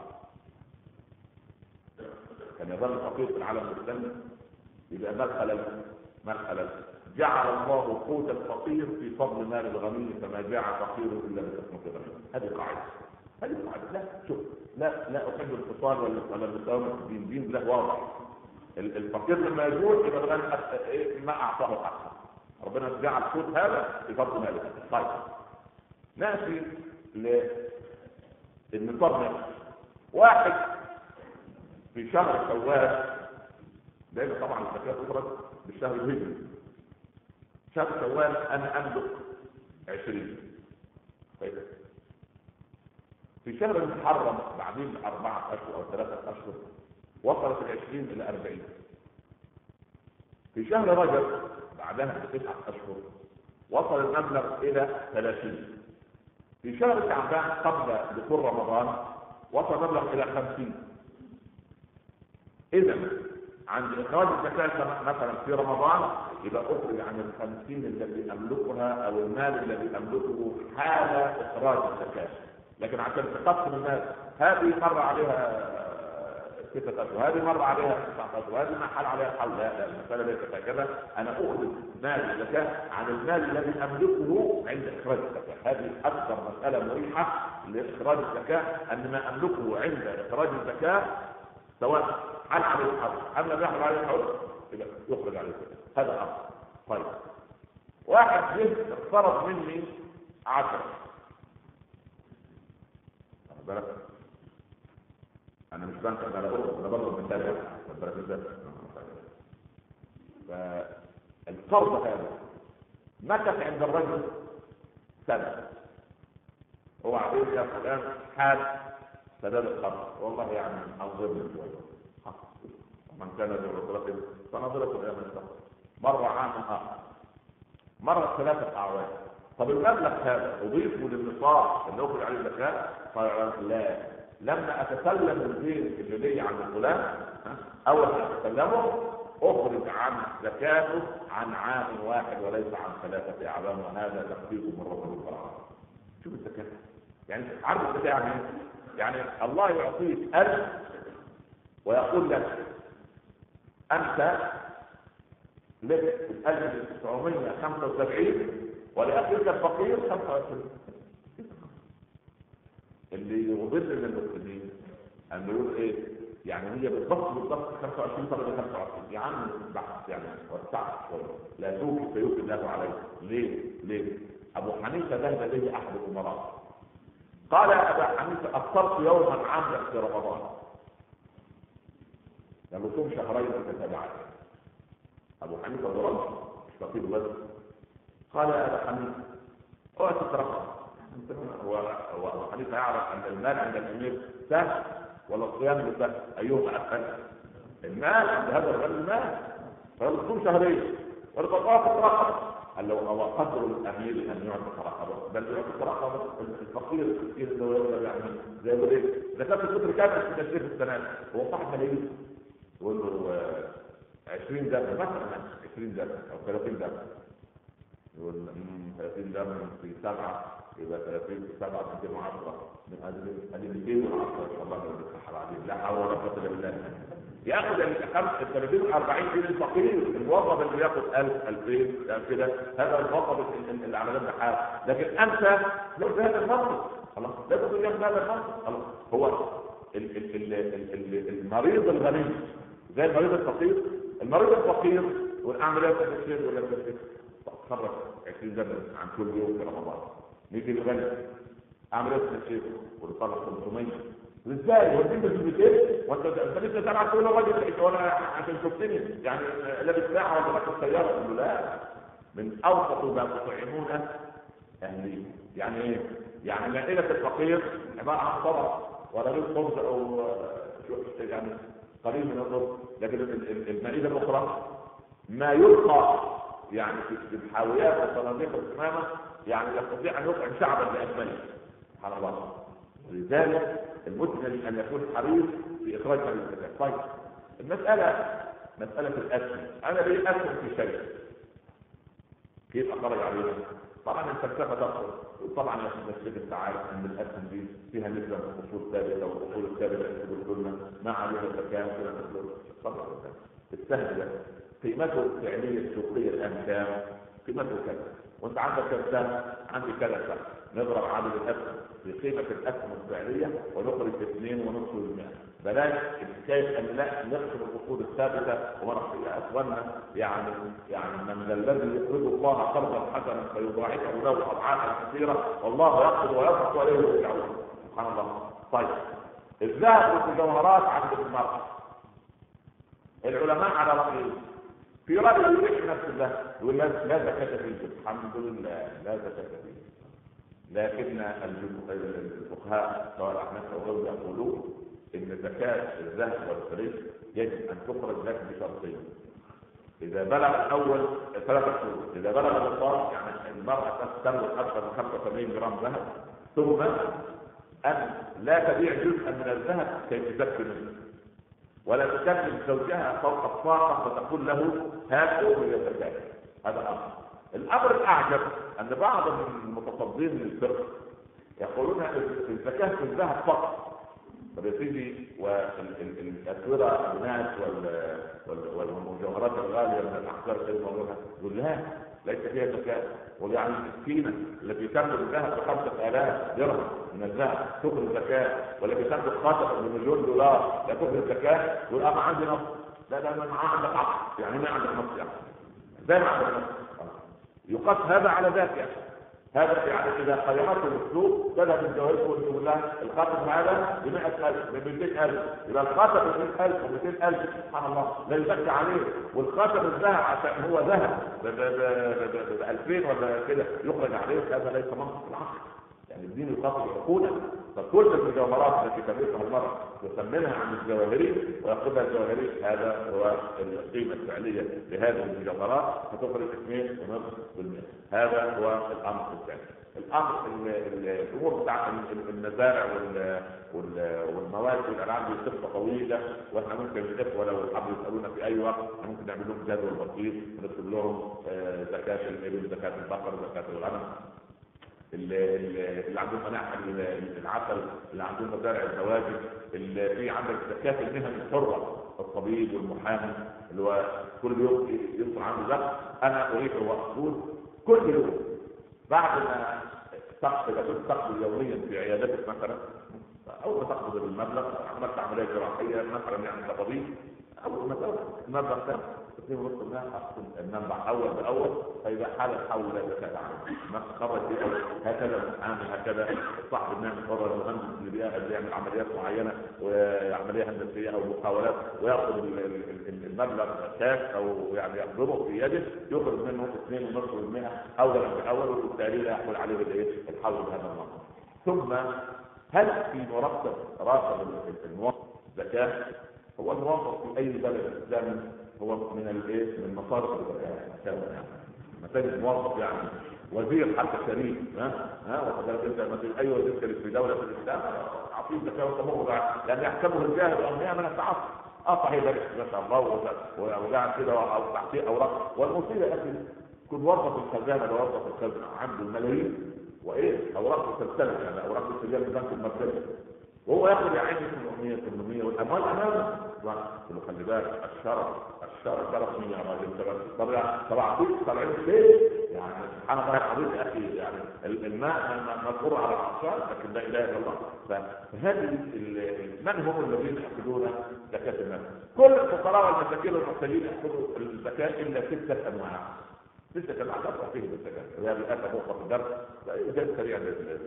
كان يظل فقير في العالم الاسلامي يبقى مدخلا جعل الله قوت الفقير في فضل مال الغني، فما جاع فقير الا بحكمه غني. هذه قاعده. لا شوف، لا احب الفصال ولا المساومه في الدين. دين له واضح. الفقير لما يجوع يبقى الغني ما اعطاه حقه. ربنا جعل قوت هذا في فضل ماله. طيب ناتي للنصاب. واحد في شهر شوال، لان طبعا الزكاه تخرج بالشهر الهجري. شهر شوال انا املك 20. طيب في شهر المحرم بعدين 4 اشهر او 3 اشهر وصلت 20 الى 40. في شهر رجب بعدها ب9 اشهر وصل المبلغ الى 30. في شهر شعبان قبل دخول رمضان وصل المبلغ الى 50. إذا عند إخراج الزكاة مثلا في رمضان يبقى أخرج عن 50 الذي أملكها أو المال الذي أملكه حال إخراج الزكاة. لكن عشان تقسم المال، هذه مر عليها 6 أشهر، هذه مر عليها 9 أشهر، وهذه ما حال عليها الحول. لا المسألة ليست هكذا. أنا أخرج مال الزكاة عن المال الذي أملكه عند إخراج الزكاة. هذه أكثر مسألة مريحة لإخراج الزكاة، أن ما أملكه عند إخراج الزكاة سواء حل عليه الحول أم لم يحل عليه الحول يبقى يخرج عليه الزكاة. هذا أمر. طيب واحد جه اقترض مني 10. بالك انا مش بنك، انا بضرب من ثانيه بالك ازاي. فالقرض هذا مكث عند الرجل سنه، هو عايز يا فلان حال سداد القرض، والله يعني انظرني شويه من كان ذو عسرة فنظرته الى ميسرة. مر عام اخر، مرت 3 اعوام. طب المبلغ هذا اضيفه للنصاب اللي اخرج عليه الزكاه؟ قال لا، لما اتسلم الدين اللي لي عن فلان اول ما اتسلمه اخرج عن زكاته عن عام واحد وليس عن 3 اعوام، وهذا تخفيف من رب العالمين. شوف الزكاه يعني عرض الزكاه يعني الله يعطيك 1000 ويقول لك انت لك 1975 ولأخيك الفقير 25. اللي يضل للمسلمين أن يقول إيه؟ يعني هي بالضبط 25 درجة 25 يا عم بحث يعني وسعت شوية لا توفي فيوفي الله عليه. ليه؟ أبو حنيفة ذهب به أحد الأمراء قال يا أبا حنيفة أفطرت يوما عاملا في رمضان، لما صوم شهرين متتابعين. أبو حنيفة ضرب مش فقير بس. قال يا أبا حنيفة اوعى تترقب، هو أبو حنيفة يعرف أن المال عند الأمير سهل ولا الصيام سهل؟ أيهما أسهل؟ المال عند هذا الرجل مال، فلو تصوم شهرين ولقد تترقب. قال لو هو قدر الأمير أن يعطي رقبة، بل يعطي رقبة الفقير الكثير اللي هو يقدر يعمل زي يقول إيه؟ زكاة الفطر كانت في تشريف السنة، هو صاحب ملايين يقول له 20 درهم مثلا، 20 درهم أو 30 درهم، يقول 30 درهم في 7 يبقى 30 في 7 210 من هذه 210 الله يفتح عليه. لا حول ولا قوة إلا بالله. ياخذ ال 30 40 جنيه الفقير، الموظف اللي ياخذ 1000 2000 كده هذا الموظف اللي على جنب حاله، لكن انت لو بهذا المنطق خلاص لا تقول لي بهذا المنطق خلاص. هو المريض الغني زي المريض الفقير، المريض الفقير والاعمال التكفير ولا التكفير تخرج 20 درهم عن كل يوم في رمضان. نيجي الغني اعمل التكفير وطلع 500 ازاي؟ وانت بتجيب وانت لسه تلعب كل راجل ولا عشان شفتني يعني لابس ساعه ولا راكب سياره؟ قال له لا، من اوسط ما تطعمون اهلي. يعني ايه؟ يعني مائده الفقير عباره عن طبق ولا غير خبز او يعني قليل من الرز، لكن المائده الاخرى ما يلقى يعني في الحاويات والصناديق القمامه يعني يستطيع ان يطعم شعبا باكمله. سبحان الله. لذلك المسلم ان يكون حريص في اخراج هذه الزكاه. طيب مساله الاسهم، انا ليه اسهم في شيء كيف اخرج عليها؟ طبعا الفلسفه تقصد طبعا مسألة التعارف ان الاسهم دي فيها نسبه من الاصول ثابته والاصول الثابته تقول لنا ما عليها زكاه كده. طبعا السهم ده قيمته الفعليه السوقيه الان كام؟ قيمته كذا، وانت عندك كم سهم؟ عندي كذا سهم، نضرب عدد الاسهم في قيمه الاسهم الفعليه ونخرج 2.5%. بلاش الحكايه ان لا نقسم الاصول الثابته ونحصل يا اخوانا يعني من الذي يقرض الله قرضا حسنا فيضاعفه له اضعافا كثيره والله يقبض ويبسط واليه يرجعون. سبحان الله. طيب الذهب والمجوهرات عند المرأة العلماء على رأيهم، في رأي يريح نفس الله يقول لا زكاة فيه، الحمد لله لا زكاة فيه، لكن الفقهاء سواء الاحناف او غيرهم يقولون ان زكاة الذهب والفضة يجب ان تخرج لك بشرطين. اذا بلغ الاول 3 شهور، اذا بلغ النصاب يعني المرأة تملك اكثر من 85 جرام ذهب، ثم ان لا تبيع جزءا من الذهب كي تزكي منه، ولا تكلم زوجها فوق الطاقة فتقول له هات من الزكاة. هذا امر. الامر الاعجب ان بعض المتصدين للفقه يقولون الزكاة في الذهب فقط. طب يا سيدي والاسوره الناس والمجوهرات الغاليه من الاحجار غير موجوده، يقول لا ليس فيها زكاه. ويعني المسكينه التي تملك الذهب ب5000 درهم من الذهب تخرج زكاه، والتي تملك خاتم ب1,000,000 دولار لا تخرج زكاه. يقول انا عندي نص. لا ما عندك عقل، يعني ما عندك نص، يعني زي ما عندك نص. يقاس هذا على ذاك يعني. هذا يعني اذا خيرته الاسلوب بدأ من جوائزه ويقول لها الخاتم هذا ب100,000 ب200,000، يبقى الخاتم ب100,000 و200,000 سبحان الله لا يزكى عليه. والخاتم الذهب عشان هو ذهب ب2000 ولا كده يخرج عليه. هذا ليس منطق العقل، يعني الدين يقاطع عقولا. فكل المجوهرات التي تملكها المرأة يسمنها عن الجواهري ويقولها الجواهري، هذا هو القيمة الفعلية لهذه المجوهرات، فتخرج 2.5%. هذا هو الأمر الثاني. الأمر الأمور بتاع المزارع والمواد والألعاب دي قصة طويلة، واحنا ممكن الإخوة لو حبوا يسألونا في أي وقت ممكن نعمل لهم جدول بسيط ونكتب لهم زكاة الإبل، زكاة البقر، زكاة الغنم، اللي عندهم مناحة العسل، اللي عندهم مزارع الزواجر، اللي في عندك زكاة المهن الحرة، الطبيب والمحامي اللي هو كل يوم يصل عنده زكاة. انا اريد واقول كل يوم بعد ما تقبل يوميا في عيادتك مثلا اول ما تقبض المبلغ عملت عمليه جراحيه مثلا يعني كطبيب، اول ما تاخد المبلغ ده 2.5% هتكون المنبع اول باول، فاذا حال الحول لا زكاه عنه. ما تخرج هكذا عامل هكذا صاحب النعم قرر المهندس اللي بيعمل عمليات معينه وعمليه هندسيه او محاولات وياخذ المبلغ كاش او يعني يقبضه في يده، يخرج منه 2.5% اولا باول، وبالتالي لا يحمل عليه الحول بهذا النمط. ثم هل في مرتب راتب الموظف زكاه؟ هو الموظف في اي بلد اسلامي هو من الايه؟ من مصارف الزكاه. مثلا موظف يعني وزير حتى شريف وكذلك انت مثل اي وزير شريف في دوله في الاسلام عطيه زكاه وتمر، لان يحسبه الجاهل اغنياء من التعصب. صحيح ذلك ما شاء الله وقاعد كده او تحقيق اوراق. والمصيبه اخي كل وظف الخزانه ده وظف الخزنه عنده الملايين وايه اوراق مسلسله، يعني اوراق مسجله في البنك المركزي، وهو ياخذ يا عيني 800 والاموال امامه. قلت له خلي بالك الشرف مين يا راجل؟ طب اعطيك طالعين ليه؟ يعني سبحان الله العظيم يا اخي، يعني الماء مذكور على العطشان لكن لا اله الا الله. فهذه من هم الذين ياخذون زكاه المال؟ كل الفقراء والمساكين والمحتاجين ياخذوا الزكاه الا 6 انواع. 6 انواع فيه بالزكاه، وهي للاسف وقت الدرس زي سريع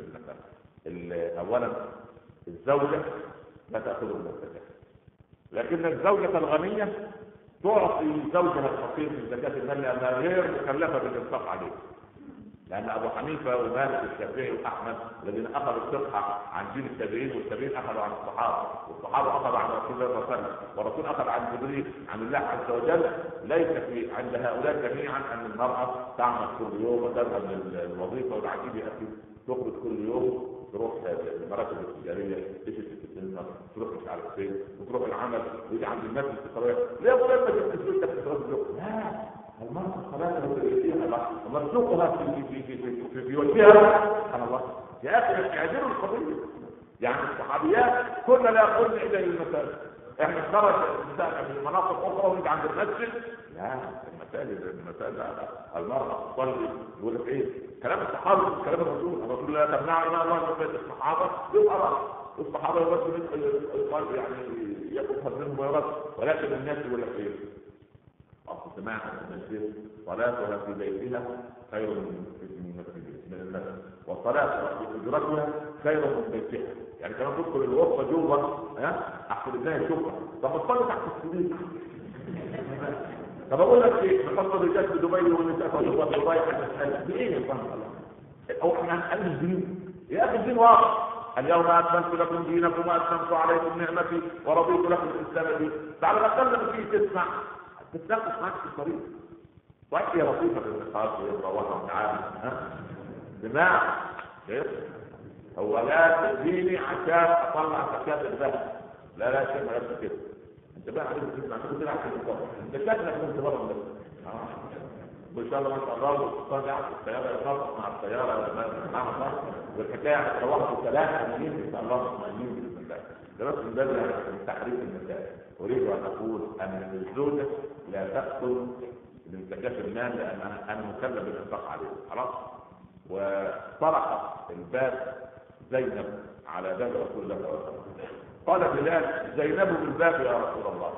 للزكاه. اولا الزوجه لا تاخذ من الزكاه، لكن الزوجه الغنيه تعطي زوجها الفقير من زكاه المال لانها غير مكلفه بالانفاق عليه. لان ابو حنيفه ومالك والشافعي واحمد الذين اخذوا الفقه عن دين التابعين، والتابعين اخذوا عن الصحابه، والصحابه اخذوا عن رسول الله صلى الله عليه وسلم، والرسول اخذ عن جبريل عن الله عز وجل. ليس في عند هؤلاء جميعا ان المراه تعمل كل يوم وتذهب للوظيفه. والعجيب يا اخي تخرج كل يوم تروح المراكز التجاريه تشتري السنه، تروح مش عارف فين، وتروح العمل ويجي عند الناس الاستقراريه. ليه ابو لما جبت فلوس تاخد؟ لا، المرأة الصلاة مرزوقها في وجهها. سبحان الله يا اخي اعذروا القضيه. يعني الصحابيات كنا لا يقولن الا للمساجد، احنا خرج في مناطق اخرى ونيجي عند المسجد، لا المساجد المرأة تصلي. يقول لك ايه كلام الصحابه كلام الرسول لا تمنعوا ما الله من الصحابه يبقى الصحابه يرد يعني ياخذ منهم ويرد، ولكن الناس يقول لك ايه سمعنا المسجد صلاتها في بيتها خير من المسجد، وصلاتها في اجرتها خير من بيتها. يعني كمان تدخل الغرفه جوه احسن الناس يشوفها. طب تصلي تحت السرير. طب اقول لك ايه نحط الرجال في دبي والنساء في دبي حتى بايه يا الله؟ او احنا هنقلل الدين يا اخي؟ الدين واضح. اليوم اكملت لكم دينكم واتممت عليكم نعمتي ورضيت لكم الاسلام دين. تعالى نتكلم فيه تسمع تتناقش معك في الطريق. وهي لطيفه في النقاش ويتروحها تعالى سماع هو لا تديني عشان اطلع زكاه الذهب. لا شيء ما يبقى كده. انت بقى عايز تسمع كده عشان تطلع انت شكلك كنت بره بس وان شاء الله ما شاء الله طالع في السياره يتفق مع السياره سبحان الله. والحكايه هتروحوا 3 مليون ان شاء الله مطمئنين باذن الله. ده بس من باب تحريف المسائل. اريد ان اقول ان الزوجه لا تاخذ من زكاه المال لانها مكلفه بالانفاق عليه خلاص. وطرحت الباب زينب على باب رسول الله صلى الله عليه وسلم. قال بلال زينب بالباب يا رسول الله.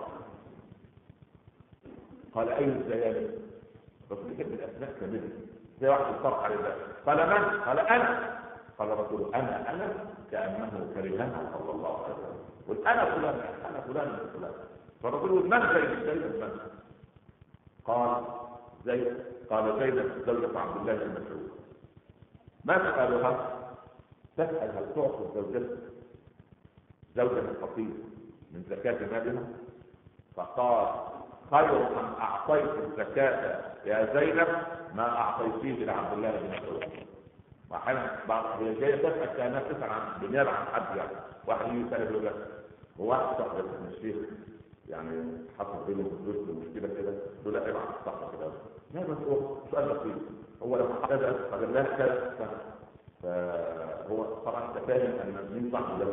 قال اي الزيادة؟ رسول يحب الاسماء كبيرة زي واحد يطرح على الباب. قال من؟ قال انا. قال رسول انا كانه كرهها صلى الله عليه وسلم. قل انا فلان فالرسول يقول من زينب من؟ قال زينب زوجة عبد الله بن مسعود. ما سألها؟ تسأل هل تعطي زوجها الفقير من زكاة مالها؟ فقال خير من أعطيت الزكاة يا زينب ما أعطيتيه لعبد الله بن مسعود. وأحيانا هي جاية تسأل كأنها تسأل عن بنيابة عن حد يعني. واحد يسأل له وواحد صاحب من الشيخ يعني حصل بينه وبين مشكلة كده يقول لا ابعت الصحة كده. لا بس هو سؤال بسيط. هو لما كذا قال لها كذا فهو طبعا تفاهم ان مين صح ده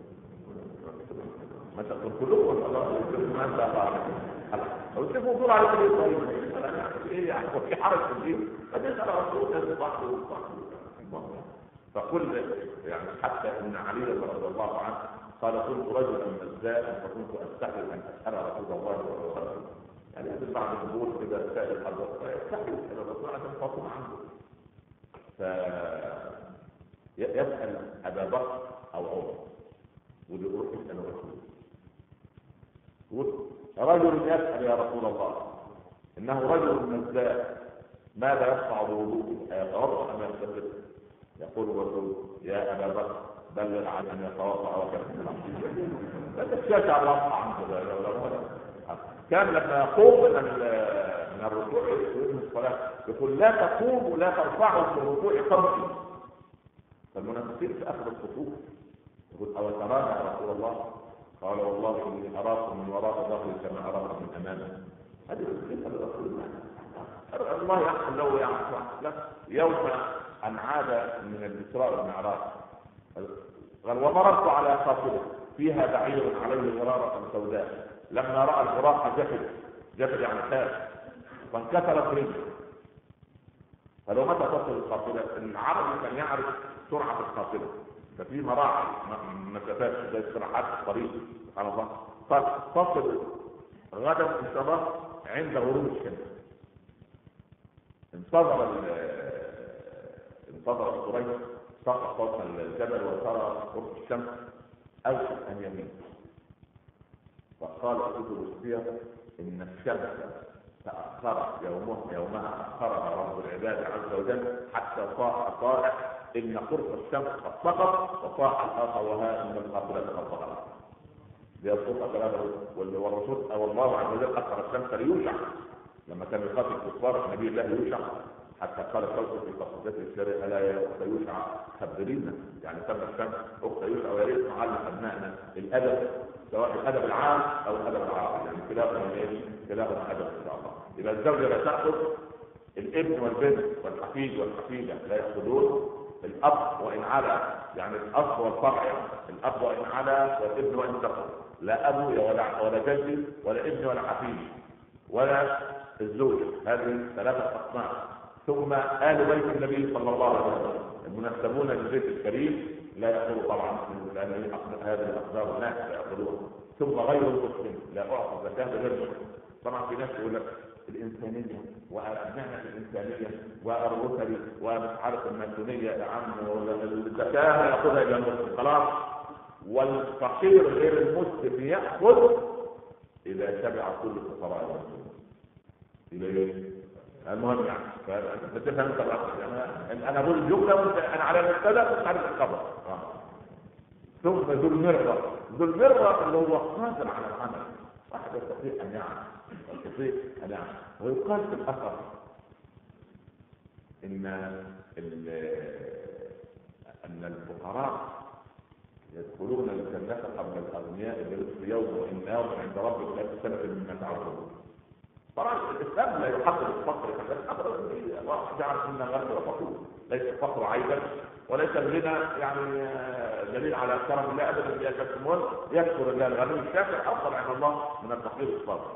مثلا كلكم والله ما انت عارف لو تشوفوا دور على كل ايه يعني في حرج في الدين فتسال رسول الله صح فكل يعني حتى ان علي رضي الله عنه قال كنت رجلا مزاء فكنت استحي ان اسال رسول الله صلى الله عليه وسلم. يعني هذا بعض الظهور كده سائل حضرتك فيستحي الى الرسول عشان فاطمه عنده. يسأل أبا بكر أو عمر ويروح يسأل الرسول يقول رجل يسأل يا رسول الله إنه رجل مزاء ماذا يصنع بوضوءه أيتوضأ أم يغتسل؟ يقول الرسول يا أبا بكر بلغ عن أن يتوضأ ويغتسل. هذا الشاشة الواقع عنده. كان لما يقوم من الركوع من الصلاة يقول لا تقوموا ولا ترفعوا في الركوع قدمي. فالمنافقين في اخر الصفوف يقول او ترانا يا رسول الله؟ قال والله اني اراكم من وراء ظهري كما اراكم من امامي. هذه الصفه لرسول الله. الله يحصل له يعني يوم ان عاد من الاسراء والمعراج قال ومررت على قافله فيها بعير عليه غراره سوداء لما راى الغراق جفل يعني خاف فانكسرت رجله. فلو متى تصل القافله العربي كان يعرف سرعه القافله ففي مراحل مسافات زي استراحات الطريق سبحان الله تصل غدا ان شاء الله عند غروب الشمس. انتظر قريش سقط فوق الجبل وترى قرص الشمس اوشك ان يميل فقال كتب السير ان الشمس تأخرت يومها أخرها رب العباد عز وجل حتى صاح طائع إن قرص الشمس قد سقط وصاح الآخر وها إن القافلة قد ظهرت. ليصدق كلامه والرسول أو الله عز وجل أخر الشمس ليوشع لما كان يقاتل كفار نبي الله يوشع حتى قال الشمس في قصيدته الشريعة الا يا اخت يوشع خبرينا يعني سمى الشمس اخت يوشع ويا ريت نعلم ابنائنا الادب سواء الادب العام او الادب العربي يعني كلاهما ادب ان شاء الله. يبقى الزوجه لا تاخذ الابن والبنت والحفيد والحفيده لا ياخذون الاب وان علا يعني الاب والفرع الاب وان علا والابن وان دخل لا ابو ولا جدي ولا ابن ولا حفيد ولا الزوجه. هذه ثلاثه اقسام. ثم آل بيت النبي صلى الله عليه وسلم المنسبون للبيت الكريم لا يأخذوا طبعا لأن هذه الأقدار الناس لا يأخذوها. ثم غير المسلم لا أعطى زكاة غير المسلم. طبعا في ناس يقول لك الإنسانية وأبنائنا الإنسانية والرسل ومش عارف الماسونية يا عم الزكاة يأخذها إلى المسلم خلاص. والفقير غير المسلم يأخذ إذا تبع كل فقراء المسلمين. إلى المهم يعني فتفهم انت الاصل يعني انا بقول الجمله وانت انا على المبتدا مش عارف الخبر. ثم ذو المره اللي هو قادر على العمل واحد يستطيع ان يعمل ويقال في الاثر ان الفقراء يدخلون الجنه قبل الاغنياء بنصف يوم وان يوم عند ربك 1000 سنه مما تعودون. طبعا الاسلام لا يحقق الفقر واحد يعرف ان الغنى فقر ليس الفقر عيبا وليس الغنى يعني دليل على كرم الله ابدا. يكتمون يذكر الله الغني الشاكر افضل عند الله من الفقير الصابر.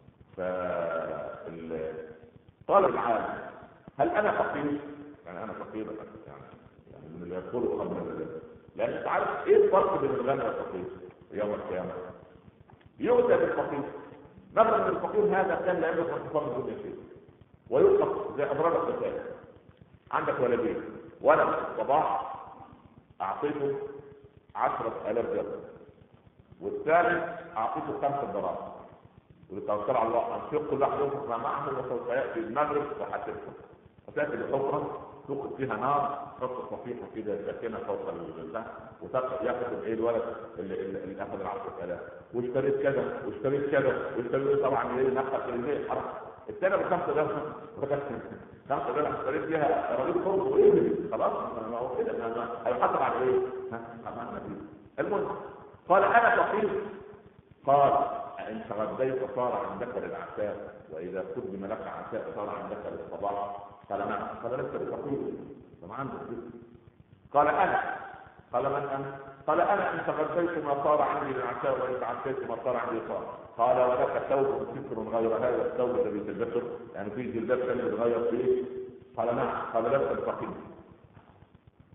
طالب العالم هل انا فقير؟ يعني انا فقير يعني من اللي يدخلوا قبل ذلك لان انت عارف ايه الفرق بين الغني والفقير يوم القيامه؟ يؤتى بالفقير نظرا للفقير هذا كان لا يملك انتصار الدنيا شيء ويطلق زي اضرار الزكاه. عندك ولدين ولد صباح اعطيته 10,000 درهم والثالث اعطيته 5 دراهم ولتوكل على الله انفق كل واحد ينفق ما معه وسوف ياتي المغرب وحسبكم وتاتي بحفره توقد فيها نار تحط صفيحه كده ساكنه فوق البتاع وياخذ ايه الولد اللي اخذ 10,000 واشتريت كذا واشتريت كذا واشتريت طبعا ايه نفخ البيت حرام الثانيه ب 5,000 5,000 اشتريت فيها راجل خبز وايه خلاص ما هو كده هيحاسب على ايه؟ المهم قال انا فقير. قال ان تغديت صار عندك للعشاء واذا قدم لك عشاء صار عندك للصباح. قال نعم. قال لست بفقير فما عندك قال انا. قال من انت؟ قال انا ان تغديت ما صار عندي للعشاء وان تعشيت ما صار عندي صار. قال ولك ثوب ستر غير هذا الثوب الذي تلبسه يعني في جلباب كان يتغير فيه. قال نعم. قال لست بفقير.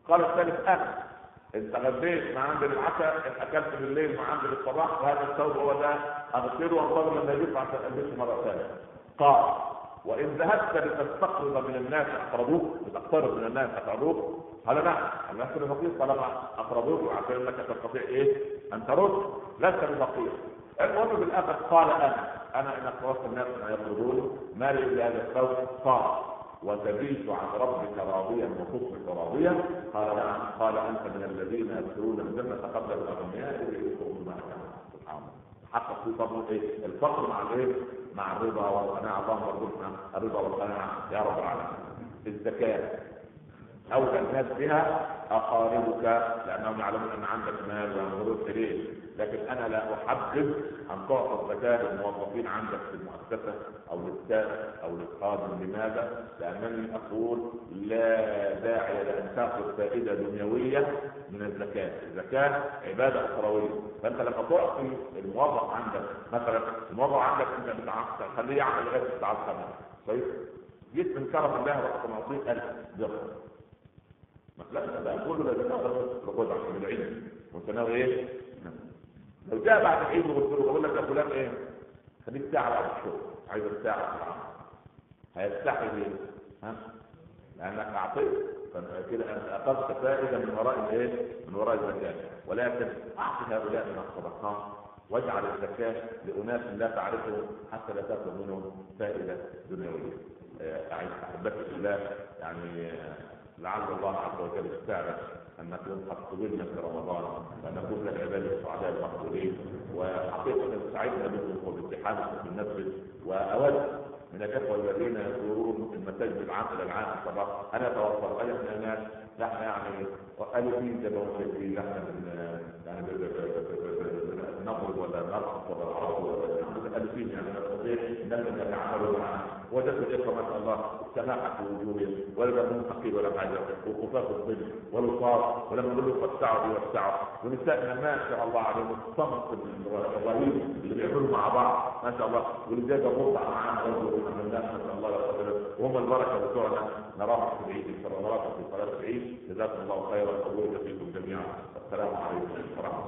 قال الثالث انا. انت غديت ما عندي العشاء، اكلت بالليل ما عندي الصباح، وهذا الثوب هو ده اغسله وانتظر لما يجيب عشان البسه مره ثانيه. قال وان ذهبت لتستقرض من الناس اقرضوك، لتقترض من الناس اقرضوك؟ قال نعم. الناس بفقير طالما اقرضوك عشان انك تستطيع ايه ان ترد، لست بفقير. المهم بالاخر قال انا ان اقترضت الناس ان يقرضون مالي بهذا الثوب. قال وتبيت عن ربك راضيا وتصبح راضيا؟ قال نعم. قال انت من الذين يدخلون الجنه قبل الاغنياء يدخلون معها. سبحان الله. حتى في فضل ايه الفقر مع الايه مع الرضا والقناعه. اللهم ارزقنا الرضا والقناعه يا رب العالمين. الزكاه اولى الناس بها اقاربك لانهم يعلمون ان عندك مال وينظرون اليه، لكن انا لا احبذ ان تعطى الزكاه للموظفين عندك في المؤسسه او للسائق او للخادم. لماذا؟ لانني اقول لا داعي لان تاخذ فائده دنيويه من الزكاه. الزكاه عباده اخرويه، فانت لما تعطي الموظف عندك مثلا، الموظف عندك انت بتخليه يعمل لغايه الساعه 5 كويس، جيت من كرم الله رحت معطيه 1000 درهم مثلا، لا كله لازم تاخذ عشان العيد وانت ناوي ايه؟ لو جاء بعد العيد وقلت له بقول لك يا فلان ايه؟ خليك ساعه بعد الشغل، عايز ساعه في العمل، هيستحي ليه؟ ها؟ لانك اعطيت كده اخذت فائده من وراء الايه؟ من وراء الزكاه. ولكن اعطي هؤلاء من الصدقات واجعل الزكاه لاناس لا تعرفهم حتى لا تاخذ منهم فائده دنيويه. احبتي في الله، يعني لعل الله عز وجل يستعرف ان نكون قد قبلنا في رمضان ونكون من العباد السعداء المقبولين. وحقيقه سعدنا بكم وباتحادكم في المسجد، واود من الاخوه الذين يزورون المساجد العام الى العام الصباح ان يتوفر احنا ناس نحن يعني الفين زي نحن نضرب ولا نرقص ولا نعرض ولا الفين يعني نستطيع ان نتعامل معنا. وجدت الاخوه ما شاء الله سماحه في وجوههم ولا لهم ثقيل ولا حاجه وخفاف الظل ولطاف، ولما نقول له وسعوا يوسعوا. ونسائنا ما شاء الله عليهم الصمت الرهيب اللي بيعملوا مع بعض ما شاء الله، ولذلك الرضع معانا رجل من الناس ما شاء الله وهم البركه بتوعنا نراهم في العيد ان شاء الله، نراهم في صلاه العيد. جزاكم الله خيرا وبارك فيكم جميعا. السلام عليكم ورحمه الله.